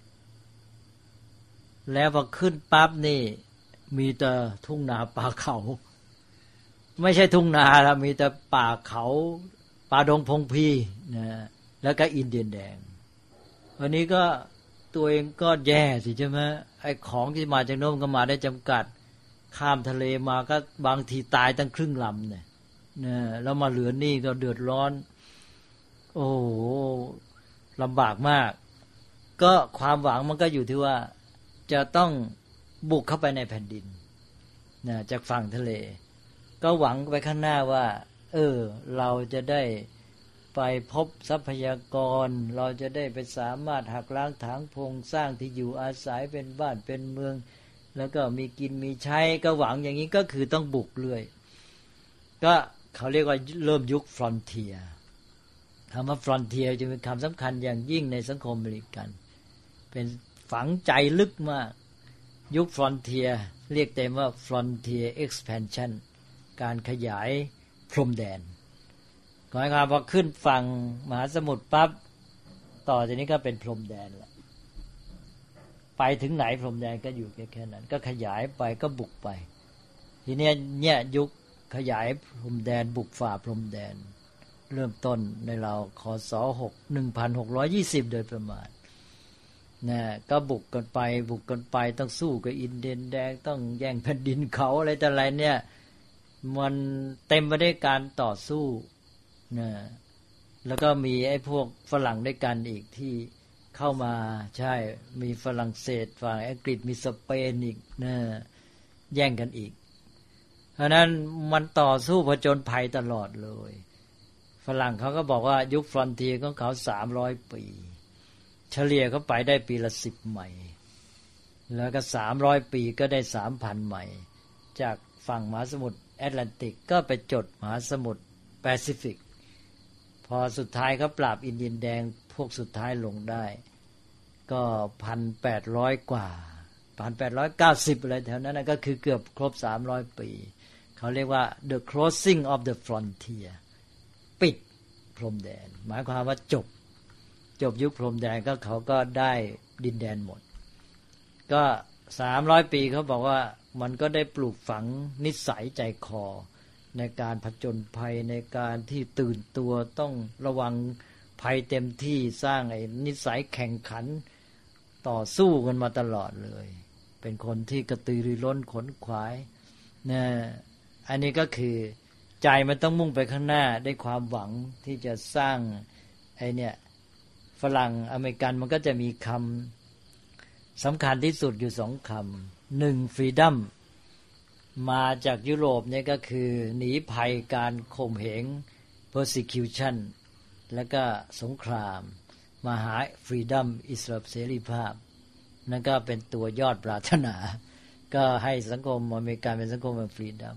แล้วพอขึ้นปั๊บนี่มีแต่ทุ่งนาป่าเขาไม่ใช่ทุ่งนาแล้วมีแต่ป่าเขาป่าดงพงพีนะแล้วก็อินเดียนแดงวันนี้ก็ตัวเองก็แย่สิใช่ไหมไอ้ของที่มาจากโน้นก็มาได้จำกัดข้ามทะเลมาก็บางทีตายตั้งครึ่งลำเนี่ยแล้วมาเหลือนี่ก็เดือดร้อนโอ้โหลำบากมากก็ความหวังมันก็อยู่ที่ว่าจะต้องบุกเข้าไปในแผ่นดินนะจากฝั่งทะเลก็หวังไปข้างหน้าว่าเราจะได้ไปพบทรัพยากรเราจะได้ไปสามารถหักล้างถางพงสร้างที่อยู่อาศัยเป็นบ้านเป็นเมืองแล้วก็มีกินมีใช้ก็หวังอย่างนี้ก็คือต้องบุกเรื่อยก็เขาเรียกว่าเริ่มยุคฟรอนเทียร์คำว่าฟรอนเทียร์จะเป็นคำสำคัญอย่างยิ่งในสังคมอเมริกันเป็นฝังใจลึกมากยุค Frontier เรียกเต็มว่า Frontier Expansion การขยายพรมแดนหมายความว่าขึ้นฝั่งมหาสมุทรปั๊บต่อจากนี้ก็เป็นพรมแดนละไปถึงไหนพรมแดนก็อยู่แค่นั้นก็ขยายไปก็บุกไปทีนี้เนี่ยยุคขยายพรมแดนบุกฝ่าพรมแดนเริ่มต้นในเราคศ1620โดยประมาณนะก็บุกกันไปต้องสู้กับอินเดียนแดงต้องแย่งแผ่นดินเขาอะไรแต่อะไรเนี่ยมันเต็มไปด้วยการต่อสู้นะแล้วก็มีไอ้พวกฝรั่งด้วยกันอีกที่เข้ามาใช่มีฝรั่งเศสฝั่งอังกฤษมีสเปนอีกนะแย่งกันอีกเพราะนั้นมันต่อสู้ผจญภัยตลอดเลยฝรั่งเขาก็บอกว่ายุคฟรอนเทียร์ของเขา300ปีเฉลี่ยเขาไปได้ปีละ10ไมล์แล้วก็300ปีก็ได้ 3,000 ไมล์จากฝั่งมหาสมุทรแอตแลนติกก็ไปจดมหาสมุทรแปซิฟิกพอสุดท้ายเขาปราบอินเดียนแดงพวกสุดท้ายลงได้ก็ 1,800 กว่า 1,890 อะไรแถวนั้นก็คือเกือบครบ300ปีเขาเรียกว่า the crossing of the frontier ปิดพรมแดนหมายความว่าจบยุคพรมแดนก็เขาก็ได้ดินแดนหมดก็300ปีเขาบอกว่ามันก็ได้ปลูกฝังนิสัยใจคอในการผจญภัยในการที่ตื่นตัวต้องระวังภัยเต็มที่สร้างไอ้นิสัยแข่งขันต่อสู้กันมาตลอดเลยเป็นคนที่กระตือรือร้นขนขวายนะอันนี้ก็คือใจมันต้องมุ่งไปข้างหน้าได้ความหวังที่จะสร้างไอ้เนี่ยฝรั่งอเมริกันมันก็จะมีคำสำคัญที่สุดอยู่2 คำหนึ่ง freedom มาจากยุโรปเนี่ยก็คือหนีภัยการข่มเหง persecution แล้วก็สงครามมาหา freedom อิสระเสรีภาพนั่นก็เป็นตัวยอดปรารถนาก็ให้สังคมอเมริกันเป็นสังคมแห่ง freedom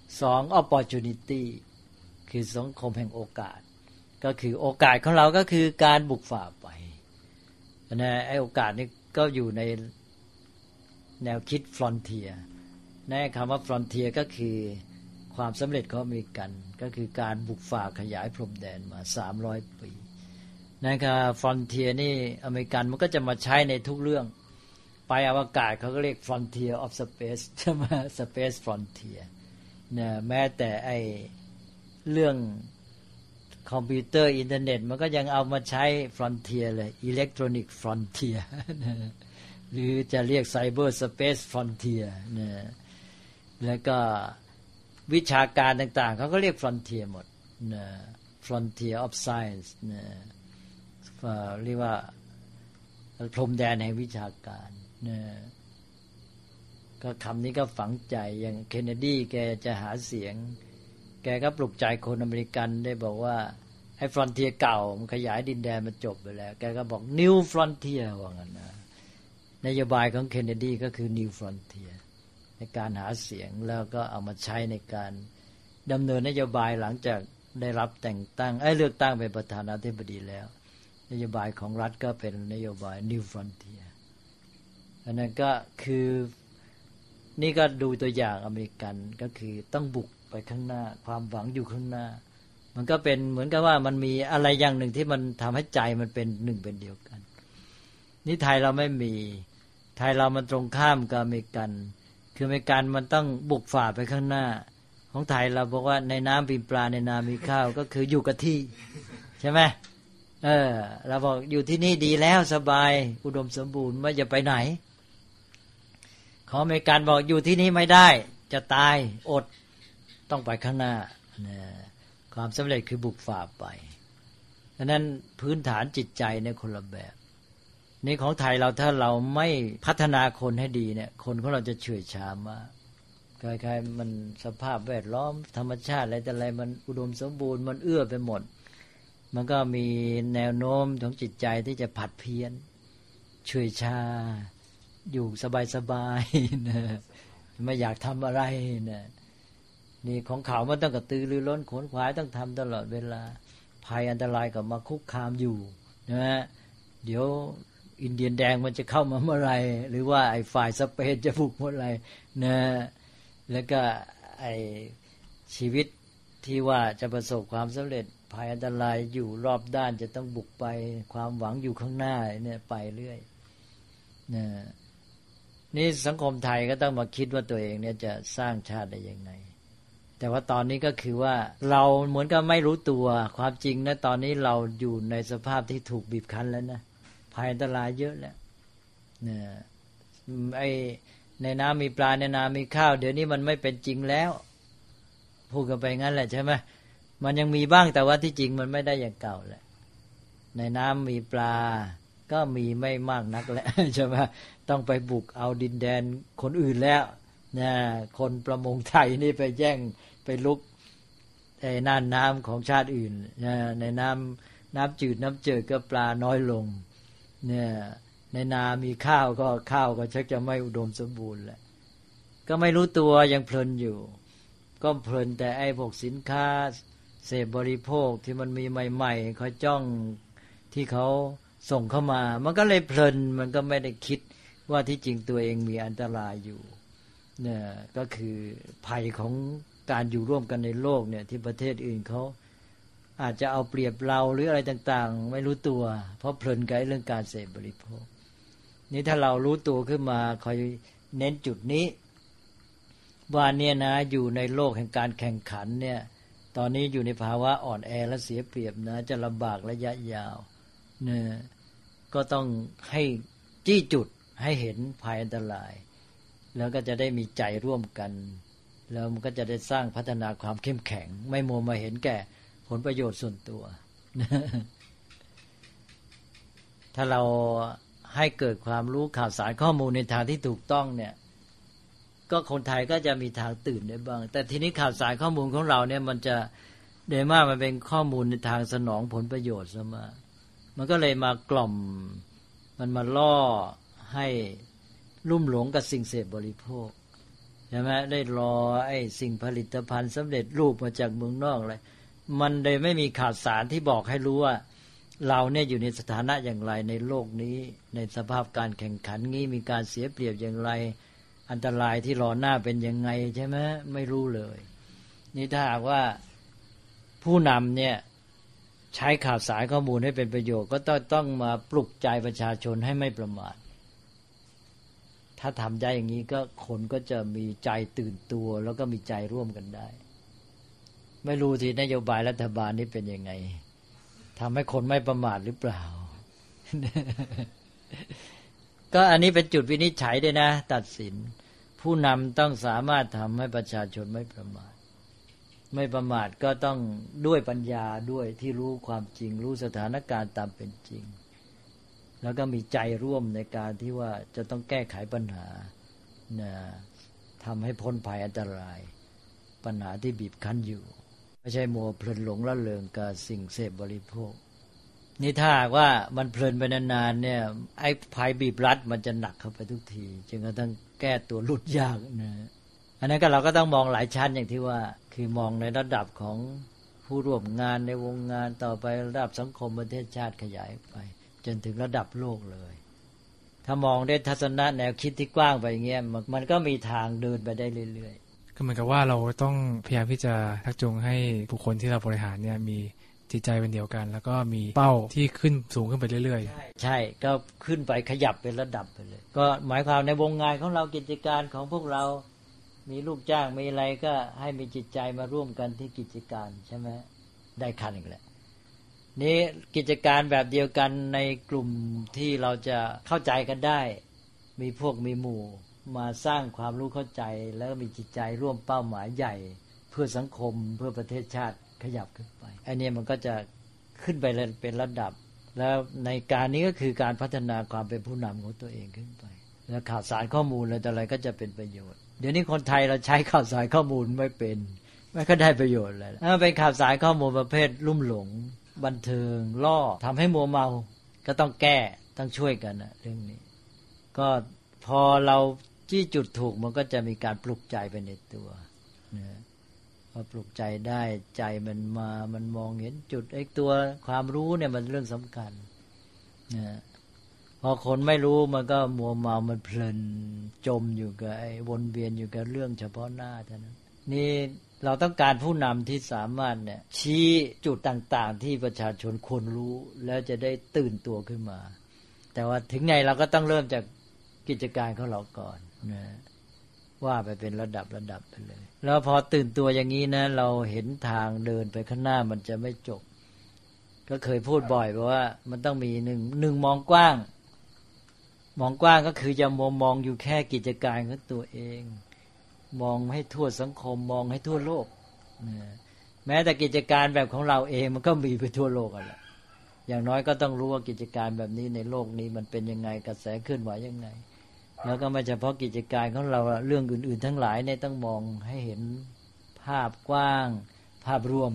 2 opportunity คือสังคมแห่งโอกาสก็คือโอกาสของเราก็คือการบุกฝ่าไปนะไอ้โอกาสนี้ก็อยู่ในแนวคิด frontier ในคำว่า frontier ก็คือความสำเร็จของอเมริกันก็คือการบุกฝ่าขยายพรมแดนมา300ปีนะครับ frontier นี่อเมริกันมันก็จะมาใช้ในทุกเรื่องไปอวกาศเขาก็เรียก frontier of space ใช่ไหม space frontier นะแม้แต่ไอ้เรื่องคอมพิวเตอร์อินเทอร์เน็ตมันก็ยังเอามาใช้ frontier เลย electronic frontier หรือจะเรียก cyber space frontier นะแล้วก็วิชาการต่างๆเขาก็เรียก frontier หมดนะ frontier of science นะเรียกว่าพรมแดนแห่งวิชาการนะก็คำนี้ก็ฝังใจอย่างเคนเนดีแกจะหาเสียงแกก็ปลุกใจคนอเมริกันได้บอกว่าไอ้ฟรอนเทียร์เก่ามันขยายดินแดนมันจบไปแล้วแกก็บอก New Frontier ว่างั้นนะนโยบายของเคนเนดีก็คือ New Frontier ในการหาเสียงแล้วก็เอามาใช้ในการดำเนินนโยบายหลังจากได้รับแต่งตั้งเลือกตั้งเป็นประธานาธิบดีแล้วนโยบายของรัฐก็เป็นนโยบาย New Frontier อันนั้นก็คือนี่ก็ดูตัวอย่างอเมริกันก็คือต้องบุกไปข้างหน้าความหวังอยู่ข้างหน้ามันก็เป็นเหมือนกับว่ามันมีอะไรอย่างหนึ่งที่มันทำให้ใจมันเป็นหนึ่งเป็นเดียวกันนี่ไทยเราไม่มีไทยเรามันตรงข้ามกับอเมริกันคืออเมริกันมันต้องบุกฝ่าไปข้างหน้าของไทยเราบอกว่าในน้ำมีปลาในนามีข้าวก็คืออยู่กับที่ใช่ไหมเราบอกอยู่ที่นี่ดีแล้วสบายอุดมสมบูรณ์ไม่จะไปไหนของอเมริกันบอกอยู่ที่นี่ไม่ได้จะตายอดต้องไปข้างหน้าความสำเร็จคือบุกฝ่าไปดังนั้นพื้นฐานจิตใจในคนละแบบนี่ของไทยเราถ้าเราไม่พัฒนาคนให้ดีเนี่ยคนของเราจะเฉื่อยชามากคล้ายๆมันสภาพแวดล้อมธรรมชาติอะไรแต่อะไรมันอุดมสมบูรณ์มันเอื้อไปหมดมันก็มีแนวโน้มของจิตใจที่จะผัดเพี้ยนเฉื่อยชาอยู่สบายๆนะไม่อยากทำอะไรนะนี่ของเขามันต้องกระตือรือร้นขวนขวายต้องทำตลอดเวลาภัยอันตรายก็มาคุกคามอยู่นะเดี๋ยวอินเดียนแดงมันจะเข้ามาเมื่อไรหรือว่าไอ้ฝ่ายสเปนจะบุกเมื่อไรนะแล้วก็ไอ้ชีวิตที่ว่าจะประสบความสำเร็จภัยอันตรายอยู่รอบด้านจะต้องบุกไปความหวังอยู่ข้างหน้าเนี่ยไปเรื่อยนะนี่สังคมไทยก็ต้องมาคิดว่าตัวเองเนี่ยจะสร้างชาติได้ยังไงแต่ว่าตอนนี้ก็คือว่าเราเหมือนกับไม่รู้ตัวความจริงนะตอนนี้เราอยู่ในสภาพที่ถูกบีบคั้นแล้วนะภัยอันตรายเยอะแล้วเนี่ยไอ้ในน้ำมีปลาในนามีข้าวเดี๋ยวนี้มันไม่เป็นจริงแล้วพูดกันไปงั้นแหละใช่ไหมมันยังมีบ้างแต่ว่าที่จริงมันไม่ได้อย่างเก่าแหละในน้ำมีปลาก็มีไม่มากนักแล้วใช่ไหมต้องไปบุกเอาดินแดนคนอื่นแล้วนะคนประมงไทยนี่ไปแย่งไปลุกไอ้น่านน้ำของชาติอื่นนะในน้ำจืดน้ำเจิดก็ปลาน้อยลงเนี่ยในนามีข้าวก็ชักจะไม่อุดมสมบูรณ์แล้วก็ไม่รู้ตัวยังเพลินอยู่ก็เพลินแต่ไอ้พวกสินค้าเสพบริโภคที่มันมีใหม่ๆเขาจ้องที่เขาส่งเข้ามามันก็เลยเพลินมันก็ไม่ได้คิดว่าที่จริงตัวเองมีอันตรายอยู่เนี่ยก็คือภัยของการอยู่ร่วมกันในโลกเนี่ยที่ประเทศอื่นเขาอาจจะเอาเปรียบเราหรืออะไรต่างๆไม่รู้ตัวเพราะเพลินกับเรื่องการเสพบริโภคนี่ถ้าเรารู้ตัวขึ้นมาคอยเน้นจุดนี้ว่าเนี่ยนะอยู่ในโลกแห่งการแข่งขันเนี่ยตอนนี้อยู่ในภาวะอ่อนแอและเสียเปรียบนะจะลำบากระยะยาวเนี่ยก็ต้องให้จี้จุดให้เห็นภัยอันตรายแล้วก็จะได้มีใจร่วมกันแล้วมันก็จะได้สร้างพัฒนาความเข้มแข็งไม่มัวมาเห็นแก่ผลประโยชน์ส่วนตัว ถ้าเราให้เกิดความรู้ข่าวสารข้อมูลในทางที่ถูกต้องเนี่ยก็คนไทยก็จะมีทางตื่นได้บ้างแต่ทีนี้ข่าวสารข้อมูลของเราเนี่ยมันจะโดยมากมันเป็นข้อมูลในทางสนองผลประโยชน์ซะมากมันก็เลยมากล่อมมันมาล่อให้ลุ่มหลงกับสิ่งเสพบริโภคใช่ไหมได้รอไอ้สิ่งผลิตภัณฑ์สำเร็จรูปมาจากเมืองนอกอะไรมันเลยไม่มีข่าวสารที่บอกให้รู้ว่าเราเนี่ยอยู่ในสถานะอย่างไรในโลกนี้ในสภาพการแข่งขันงี้มีการเสียเปรียบอย่างไรอันตรายที่รอหน้าเป็นยังไงใช่ไหมไม่รู้เลยนี่ถ้าหากว่าผู้นำเนี่ยใช้ข่าวสารข้อมูลให้เป็นประโยชน์ก็ต้องมาปลุกใจประชาชนให้ไม่ประมาทถ้าทำได้อย่างนี้ก็คนก็จะมีใจตื่นตัวแล้วก็มีใจร่วมกันได้ไม่รู้ที่นโยบายรัฐบาลนี้เป็นยังไงทำให้คนไม่ประมาทหรือเปล่า ก็อันนี้เป็นจุดวินิจฉัยด้วยนะตัดสินผู้นำต้องสามารถทำให้ประชาชนไม่ประมาทไม่ประมาทก็ต้องด้วยปัญญาด้วยที่รู้ความจริงรู้สถานการณ์ตามเป็นจริงแล้วก็มีใจร่วมในการที่ว่าจะต้องแก้ไขปัญหาทำให้พ้นภัยอันตรายปัญหาที่บีบคั้นอยู่ไม่ใช่มัวเพลินหลงละเลงกับสิ่งเสพบริโภคนี่ถ้าว่ามันเพลินไปนานๆเนี่ยไอ้ภัยบีบรัดมันจะหนักเข้าไปทุกทีจึงกระทั่งแก้ตัวหลุดยากนะอันนั้นก็เราก็ต้องมองหลายชั้นอย่างที่ว่าคือมองในระดับของผู้ร่วมงานในวงงานต่อไประดับสังคมประเทศชาติขยายไปจนถึงระดับโลกเลยถ้ามองได้ทัศนะแนวคิดที่กว้างไปอย่างเงี้ยมันก็มีทางเดินไปได้เรื่อยๆก็เหมือนกับว่าเราต้องพยายามที่จะชักจูงให้บุคคลที่เราบริหารเนี่ยมีจิตใจเป็นเดียวกันแล้วก็มีเป้าที่ขึ้นสูงขึ้นไปเรื่อยๆใช่ก็ขึ้นไปขยับเป็นระดับไปเลยก็หมายความในวงงานของเรากิจการของพวกเรามีลูกจ้างมีอะไรก็ให้มีจิตใจมาร่วมกันที่กิจการใช่ไหมได้ขั้นอีกแล้วนี้กิจการแบบเดียวกันในกลุ่มที่เราจะเข้าใจกันได้มีพวกมีหมู่มาสร้างความรู้เข้าใจแล้วมีจิตใจร่วมเป้าหมายใหญ่เพื่อสังคมเพื่อประเทศชาติขยับขึ้นไปไอ้นี่มันก็จะขึ้นไปเป็นระดับแล้วในการนี้ก็คือการพัฒนาความเป็นผู้นำของตัวเองขึ้นไปแล้วข่าวสารข้อมูลอะไรก็จะเป็นประโยชน์เดี๋ยวนี้คนไทยเราใช้ข่าวสารข้อมูลไม่เป็นไม่ก็ได้ประโยชน์เลยถ้าเป็นข่าวสารข้อมูลประเภทลุ่มหลงบันเทิงล่อทำให้มัวเมาก็ต้องแก้ต้องช่วยกันนะเรื่องนี้ก็พอเราจี้จุดถูกมันก็จะมีการปลุกใจไปในตัวนะพอปลุกใจได้ใจมันมองเห็นจุดไอ้ตัวความรู้เนี่ยมันเรื่องสำคัญนะพพอคนไม่รู้มันก็มัวเมามันเพลินจมอยู่กับไอ้วนเวียนอยู่กับเรื่องเฉพาะหน้าเท่านั้นนี่เราต้องการผู้นำที่สามารถเนี่ยชี้จุดต่างๆที่ประชาชนควรรู้แล้วจะได้ตื่นตัวขึ้นมาแต่ว่าถึงไงเราก็ต้องเริ่มจากกิจการของเราก่อนนะว่าไปเป็นระดับไปเลยแล้วพอตื่นตัวอย่างนี้นะเราเห็นทางเดินไปข้างหน้ามันจะไม่จบก็เคยพูดบ่อยว่ามันต้องมีหนึ่งมองกว้างก็คือจะมองอยู่แค่กิจการของตัวเองมองให้ทั่วสังคมมองให้ทั่วโลกแม้แต่กิจการแบบของเราเองมันก็มีไปทั่วโลกอ่ะแหละอย่างน้อยก็ต้องรู้ว่ากิจการแบบนี้ในโลกนี้มันเป็นยังไงกระแสเคลื่อนไหวยังไงแล้วก็ไม่เฉพาะกิจการของเราเรื่องอื่นๆทั้งหลายเนี่ยต้องมองให้เห็นภาพกว้างภาพรวม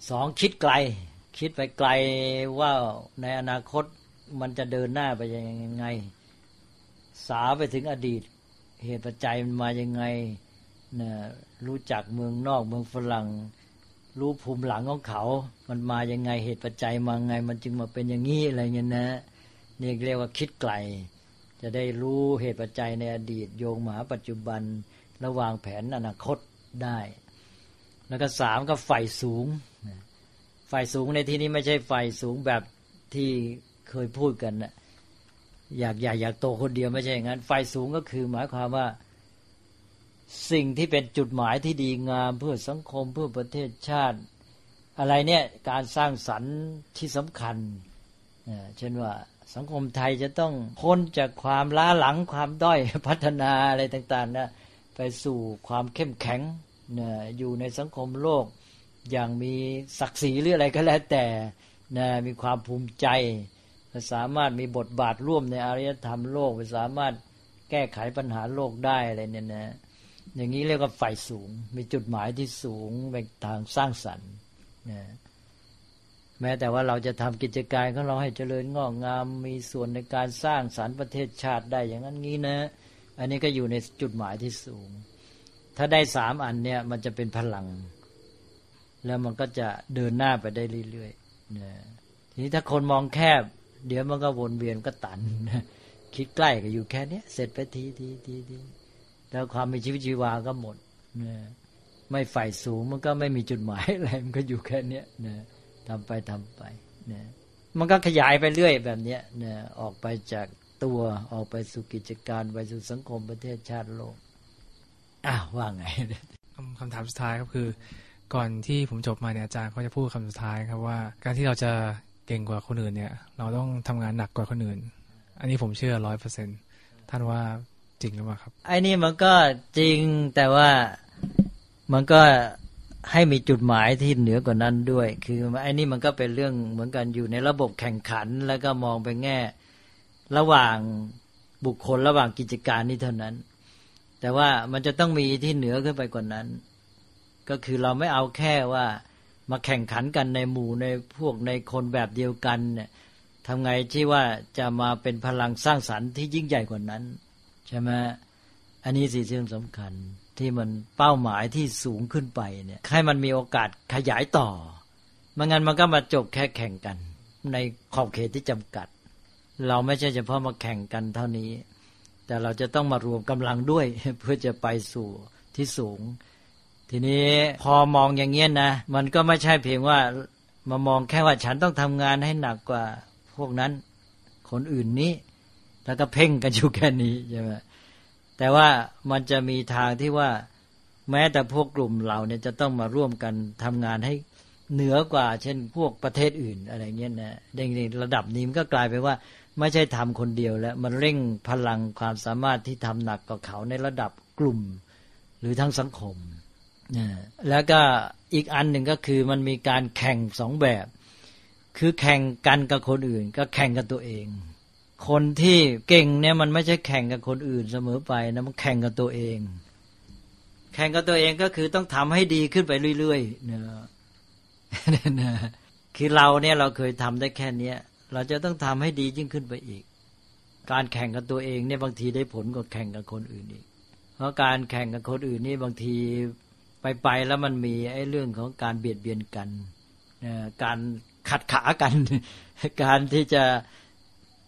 2คิดไกลคิดไปไกลว่าในอนาคตมันจะเดินหน้าไปยังไงสาวไปถึงอดีตเหตุปัจจัยมันมายังไงนะรู้จักเมืองนอกเมืองฝรั่งรู้ภูมิหลังของเขามันมายังไงเหตุปัจจัยมาไงมันจึงมาเป็นอย่างนี้อะไรเงี้ยนะนี่เรียกว่าคิดไกลจะได้รู้เหตุปัจจัยในอดีตโยงมาหาปัจจุบันระวางแผนอนาคตได้แล้วก็3ก็ไฟสูงไฟสูงในที่นี้ไม่ใช่ไฟสูงแบบที่เคยพูดกันนะอยากใหญ่อยากโตคนเดียวไม่ใช่อย่างนั้นไฟสูงก็คือหมายความว่าสิ่งที่เป็นจุดหมายที่ดีงามเพื่อสังคมเพื่อประเทศชาติอะไรเนี่ยการสร้างสรรค์ที่สำคัญเช่นว่าสังคมไทยจะต้องพ้นจากความล้าหลังความด้อยพัฒนาอะไรต่างๆนะไปสู่ความเข้มแข็งอยู่ในสังคมโลกอย่างมีศักดิ์ศรีหรืออะไรก็แล้วแต่มีความภูมิใจสามารถมีบทบาทร่วมในอารยธรรมโลกสามารถแก้ไขปัญหาโลกได้อะไรเนี่ยนะอย่างนี้เรียกว่าไฟสูงมีจุดหมายที่สูงไปทางสร้างสรรค์แม้แต่ว่าเราจะทำกิจการของเราให้เจริญงอกงามมีส่วนในการสร้างสรรค์ประเทศชาติได้อย่างนั้นงี้นะอันนี้ก็อยู่ในจุดหมายที่สูงถ้าได้3อันเนี่ยมันจะเป็นพลังแล้วมันก็จะเดินหน้าไปได้เรื่อยๆทีนี้ถ้าคนมองแคบเดี๋ยวมันก็วนเวียนก็ตันคิดใกล้ก็อยู่แค่นี้เสร็จไปทีแล้วความมีชีวิตชีวาก็หมดไม่ใฝ่สูงมันก็ไม่มีจุดหมายอะไรมันก็อยู่แค่นี้ทำไปมันก็ขยายไปเรื่อยแบบนี้ออกไปจากตัวออกไปสู่กิจการไปสู่สังคมประเทศชาติโลกว่าไงคำถามสุดท้ายครับคือก่อนที่ผมจบมาเนี่ยอาจารย์เขาจะพูดคำสุดท้ายครับว่าการที่เราจะเก่งกว่าคนอื่นเนี่ยเราต้องทำงานหนักกว่าคนอื่นอันนี้ผมเชื่อ 100% ท่านว่าจริงหรือเปล่าครับไอ้นี่มันก็จริงแต่ว่ามันก็ให้มีจุดหมายที่เหนือกว่านั้นด้วยคือไอ้นี่มันก็เป็นเรื่องเหมือนกันอยู่ในระบบแข่งขันแล้วก็มองไปแง่ระหว่างบุคคลระหว่างกิจการนี้เท่านั้นแต่ว่ามันจะต้องมีที่เหนือขึ้นไปกว่านั้นก็คือเราไม่เอาแค่ว่ามาแข่งขันกันในหมู่ในพวกในคนแบบเดียวกันเนี่ยทำไงที่ว่าจะมาเป็นพลังสร้างสรรค์ที่ยิ่งใหญ่กว่านั้นใช่ไหมอันนี้สิเรื่องสำคัญที่มันเป้าหมายที่สูงขึ้นไปเนี่ยให้มันมีโอกาสขยายต่อไม่งั้นมันก็มาจบแค่แข่งกันในขอบเขตที่จำกัดเราไม่ใช่เฉพาะมาแข่งกันเท่านี้แต่เราจะต้องมารวมกำลังด้วยเพื่อจะไปสู่ที่สูงทีนี้พอมองอย่างเงี้ยนะมันก็ไม่ใช่เพียงว่ามามองแค่ว่าฉันต้องทำงานให้หนักกว่าพวกนั้นคนอื่นนี้แล้วก็เพ่งกันอยู่แค่นี้ใช่ไหมแต่ว่ามันจะมีทางที่ว่าแม้แต่พวกกลุ่มเราเนี่ยจะต้องมาร่วมกันทำงานให้เหนือกว่าเช่นพวกประเทศอื่นอะไรเงี้ยนะในระดับนี้มันก็กลายไปว่าไม่ใช่ทำคนเดียวแล้วมันเร่งพลังความสามารถที่ทำหนักกว่าเขาในระดับกลุ่มหรือทั้งสังคมแล้วก็อีกอันหนึ่งก็คือมันมีการแข่ง2แบบคือแข่งกันกับคนอื่นก็แข่งกับตัวเองคนที่เก่งเนี่ยมันไม่ใช่แข่งกับคนอื่นเสมอไปนะมันแข่งกับตัวเองแข่งกับตัวเองก็คือต้องทำให้ดีขึ้นไปเรื่อยๆนะคือเราเนี่ยเราเคยทำได้แค่นี้เราจะต้องทำให้ดียิ่งขึ้นไปอีกการแข่งกับตัวเองเนี่ยบางทีได้ผลกว่าแข่งกับคนอื่นอีกเพราะการแข่งกับคนอื่นนี่บางทีไปแล้วมันมีไอ้เรื่องของการเบียดเบียนกันการขัดขากันการที่จะ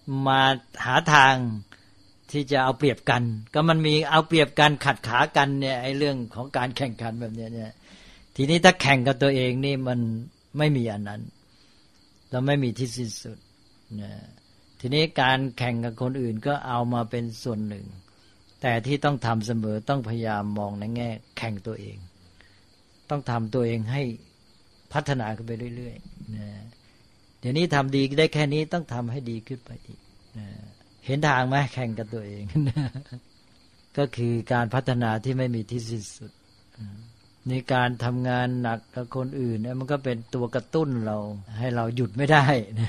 มาหาทางที่จะเอาเปรียบกันก็มันมีเอาเปรียบกันขัดขากันเนี่ยไอ้เรื่องของการแข่งขันแบบนี้เนี่ยทีนี้ถ้าแข่งกับตัวเองนี่มันไม่มีอันนั้นเราไม่มีที่สิ้นสุดนะทีนี้การแข่งกับคนอื่นก็เอามาเป็นส่วนหนึ่งแต่ที่ต้องทำเสมอต้องพยายามมองในแง่แข่งตัวเองต้องทำตัวเองให้พัฒนาขึ้นไปเรื่อยๆนะเดี๋ยวนี้ทำดีได้แค่นี้ต้องทำให้ดีขึ้นไปอีกนะเห็นทางไหมแข่งกับตัวเอง ก็คือการพัฒนาที่ไม่มีที่สิ้นสุดในการทำงานหนักกับคนอื่นเนี่ยมันก็เป็นตัวกระตุ้นเราให้เราหยุดไม่ได้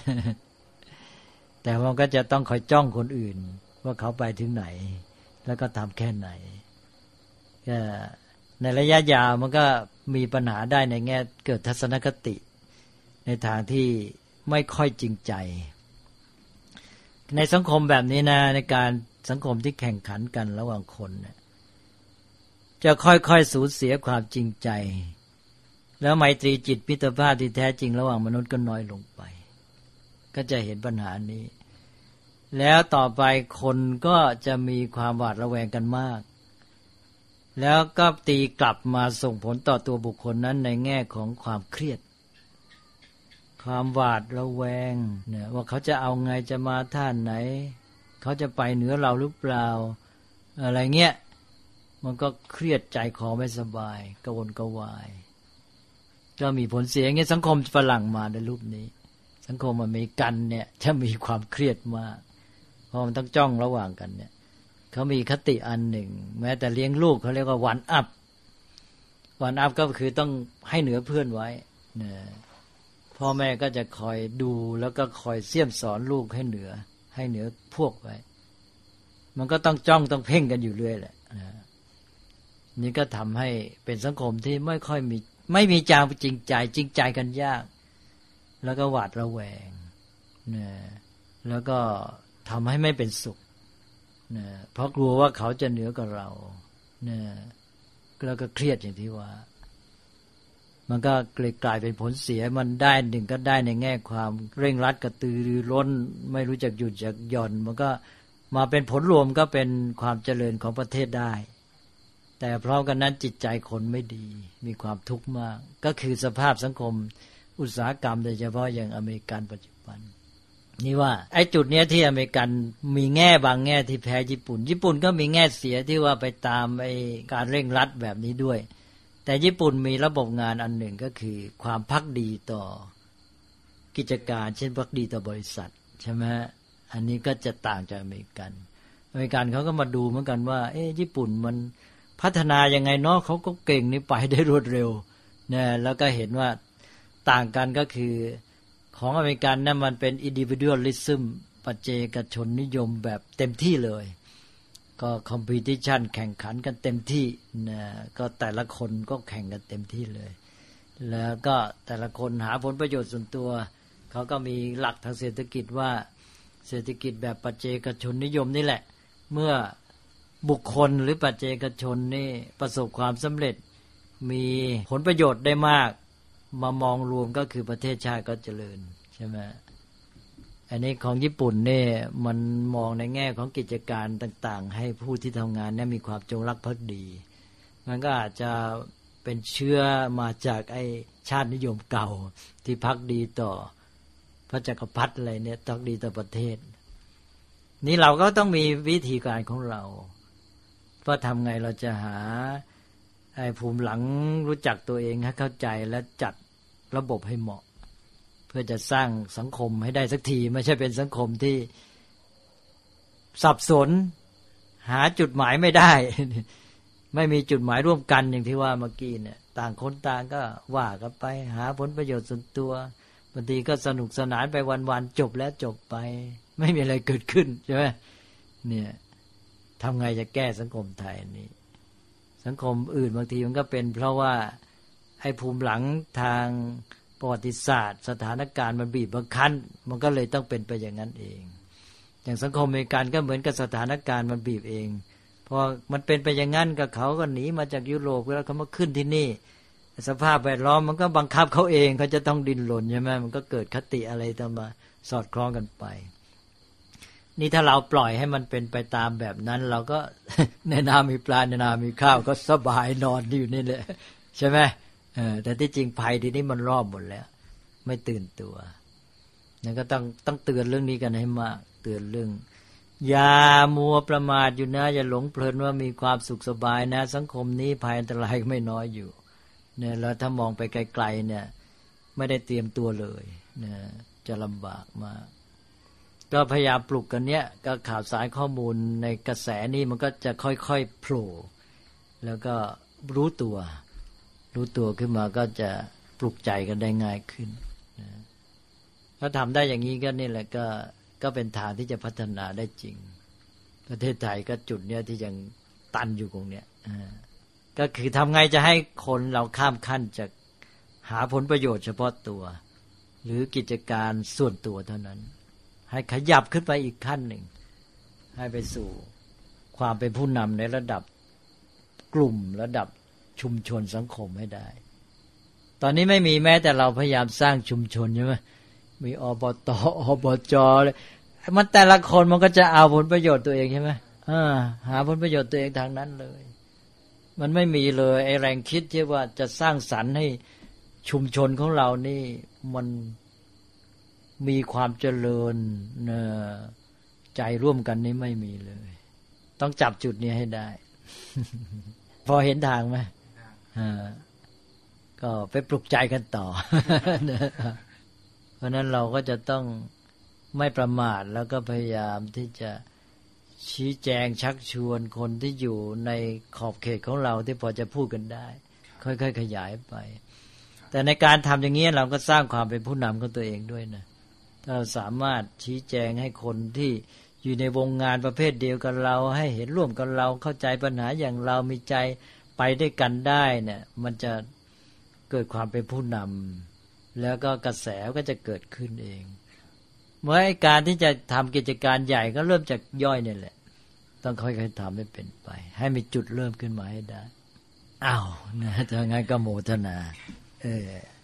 แต่มันก็จะต้องคอยจ้องคนอื่นว่าเขาไปถึงไหนแล้วก็ทำแค่ไหนก็ในระยะยาวมันก็มีปัญหาได้ในแง่เกิดทัศนคติในทางที่ไม่ค่อยจริงใจในสังคมแบบนี้นะในการสังคมที่แข่งขันกันระหว่างคนเนี่ยจะค่อยๆสูญเสียความจริงใจแล้วไมตรีจิตมิตรภาพที่แท้จริงระหว่างมนุษย์ก็น้อยลงไปก็จะเห็นปัญหานี้แล้วต่อไปคนก็จะมีความหวาดระแวงกันมากแล้วก็ตีกลับมาส่งผลต่อตัวบุคคลนั้นในแง่ของความเครียดความหวาดระแวงเนี่ยว่าเขาจะเอาไงจะมาท่าไหนเขาจะไปเหนือเราหรือเปล่าอะไรเงี้ยมันก็เครียดใจคอไม่สบายกระวนกระวายก็มีผลเสียอย่างเงี้ยสังคมฝรั่งมาในรูปนี้สังคมอเมริกันเนี่ยจะมีความเครียดมากเพราะมันต้องจ้องระหว่างกันเนี่ยเขามีคติอันหนึ่งแม้แต่เลี้ยงลูกเขาเรียกว่าวันอัพก็คือต้องให้เหนือเพื่อนไว้เนี่ยพ่อแม่ก็จะคอยดูแล้วก็คอยเสี่ยมสอนลูกให้เหนือพวกไว้มันก็ต้องจ้องต้องเพ่งกันอยู่เรื่อยแหละนี่ก็ทำให้เป็นสังคมที่ไม่มีจางจริงใจกันยากแล้วก็หวาดระแวงเนี่ยแล้วก็ทำให้ไม่เป็นสุขเนี่ยเพราะกลัวว่าเขาจะเหนือกว่าเราเนี่ยแล้วก็เครียดอย่างที่ว่ามันก็กลายเป็นผลเสียมันได้หนึ่งก็ได้ในแง่ความเร่งรัดกระตือรือร้นไม่รู้จักหยุดจักหย่อนมันก็มาเป็นผลรวมก็เป็นความเจริญของประเทศได้แต่พร้อมกันนั้นจิตใจคนไม่ดีมีความทุกข์มากก็คือสภาพสังคมอุตสาหกรรมโดยเฉพาะอย่างอเมริกันปัจจุบันนี่ว่าไอ้จุดเนี้ยที่อเมริกันมีแง่บางแง่ที่แพ้ญี่ปุ่นก็มีแง่เสียที่ว่าไปตามไอ้การเร่งรัดแบบนี้ด้วยแต่ญี่ปุ่นมีระบบงานอันหนึ่งก็คือความภักดีต่อกิจการเช่นภักดีต่อบริษัทใช่ไหมอันนี้ก็จะต่างจากอเมริกันเขาก็มาดูเหมือนกันว่าญี่ปุ่นมันพัฒนายังไงเนาะเขาก็เก่งนี่ไปได้รวดเร็วเนี่ยแล้วก็เห็นว่าต่างกันก็คือของอเมริกันนั้นมันเป็น individualism ปัจเจกชนนิยมแบบเต็มที่เลยก็ competition แข่งขันกันเต็มที่นะก็แต่ละคนก็แข่งกันเต็มที่เลยแล้วก็แต่ละคนหาผลประโยชน์ส่วนตัวเขาก็มีหลักทางเศรษฐกิจว่าเศรษฐกิจแบบปัจเจกชนนิยมนี่แหละเมื่อบุคคลหรือปัจเจกชนนี่ประสบความสำเร็จมีผลประโยชน์ได้มากมามองรวมก็คือประเทศชาติก็เจริญใช่ไหมอันนี้ของญี่ปุ่นเนี่ยมันมองในแง่ของกิจการต่างๆให้ผู้ที่ทำงานเนี่ยมีความจงรักภักดีมันก็อาจจะเป็นเชื้อมาจากไอ้ชาตินิยมเก่าที่ภักดีต่อพระจักรพรรดิอะไรเนี่ยภักดีต่อประเทศนี่เราก็ต้องมีวิธีการของเราว่าทำไงเราจะหาไอ้ภูมิหลังรู้จักตัวเองให้เข้าใจและจัดระบบให้เหมาะเพื่อจะสร้างสังคมให้ได้สักทีไม่ใช่เป็นสังคมที่สับสนหาจุดหมายไม่ได้ ไม่มีจุดหมายร่วมกันอย่างที่ว่าเมื่อกี้เนี่ยต่างคนต่างก็ว่ากันไปหาผลประโยชน์ส่วนตัวบางทีก็สนุกสนานไปวันๆจบแล้วจบไปไม่มีอะไรเกิดขึ้นใช่ไหมเนี่ยทำไงจะแก้สังคมไทยนี้สังคมอื่นบางทีมันก็เป็นเพราะว่าไอ้ภูมิหลังทางประวัติศาสตร์สถานการณ์มันบีบบังคับมันก็เลยต้องเป็นไปอย่างนั้นเองอย่างสังคมอเมริกันก็เหมือนกับสถานการณ์มันบีบเองพอมันเป็นไปอย่างนั้นกับเขาก็หนีมาจากยุโรปแล้วเขามาขึ้นที่นี่สภาพแวดล้อมมันก็บังคับเขาเองเขาจะต้องดิ้นรนใช่ไหมมันก็เกิดคติอะไรตามมาสอดคล้องกันไปนี่ถ้าเราปล่อยให้มันเป็นไปตามแบบนั้นเราก็ ในนามีปลาในนามีข้าวก็สบายนอนอยู่นี่แหละใช่ไหมแต่ที่จริงภัยทีนี้มันรอบหมดแล้วไม่ตื่นตัวนั่นก็ต้องเตือนเรื่องนี้กันให้มากเตือนเรื่องอย่ามัวประมาทอยู่นะอย่าหลงเพลินว่ามีความสุขสบายนะสังคมนี้ภัยอันตรายไม่น้อยอยู่เนี่ยแล้วถ้ามองไปไกลๆเนี่ยไม่ได้เตรียมตัวเลยนะจะลำบากมากก็พยายามปลุกกันเนี้ยก็ข่าวสารข้อมูลในกระแสนี้มันก็จะค่อยๆโผล่แล้วก็รู้ตัวขึ้นมาก็จะปลุกใจกันได้ง่ายขึ้นนะถ้าทำได้อย่างนี้ก็นี่แหละก็เป็นทางที่จะพัฒนาได้จริงประเทศไทยก็จุดเนี้ยที่ยังตันอยู่ตรงเนี้ยก็คือทำไงจะให้คนเราข้ามขั้นจากหาผลประโยชน์เฉพาะตัวหรือกิจการส่วนตัวเท่านั้นให้ขยับขึ้นไปอีกขั้นหนึ่งให้ไปสู่ความเป็นผู้นำในระดับกลุ่มระดับชุมชนสังคมให้ได้ตอนนี้ไม่มีแม้แต่เราพยายามสร้างชุมชนใช่ไหมมีอบต.อบจ.เลยมันแต่ละคนมันก็จะเอาผลประโยชน์ตัวเองใช่ไหมหาผลประโยชน์ตัวเองทางนั้นเลยมันไม่มีเลยไอ้แรงคิดที่ว่าจะสร้างสรรค์ให้ชุมชนของเรานี่มันมีความเจริญใจร่วมกันนี่ไม่มีเลยต้องจับจุดนี้ให้ได้ พอเห็นทางไหมก็ไปปลุกใจกันต่อ เพราะนั้นเราก็จะต้องไม่ประมาทแล้วก็พยายามที่จะชี้แจงชักชวนคนที่อยู่ในขอบเขตของเราที่พอจะพูดกันได้ค่อยๆขยายไปแต่ในการทำอย่างนี้เราก็สร้างความเป็นผู้นำของตัวเองด้วยนะถ้าเราสามารถชี้แจงให้คนที่อยู่ในวงงานประเภทเดียวกันเราให้เห็นร่วมกันเราเข้าใจปัญหาอย่างเรามีใจไปด้วยกันได้เนี่ยมันจะเกิดความเป็นผู้นำแล้วก็กระแสก็จะเกิดขึ้นเองเมื่อการที่จะทำกิจการใหญ่ก็เริ่มจากย่อยนี่แหละต้องค่อยๆทำให้เป็นไปให้มีจุดเริ่มขึ้นมาให้ได้อ้าวนะถ้างั้นก็โมทนา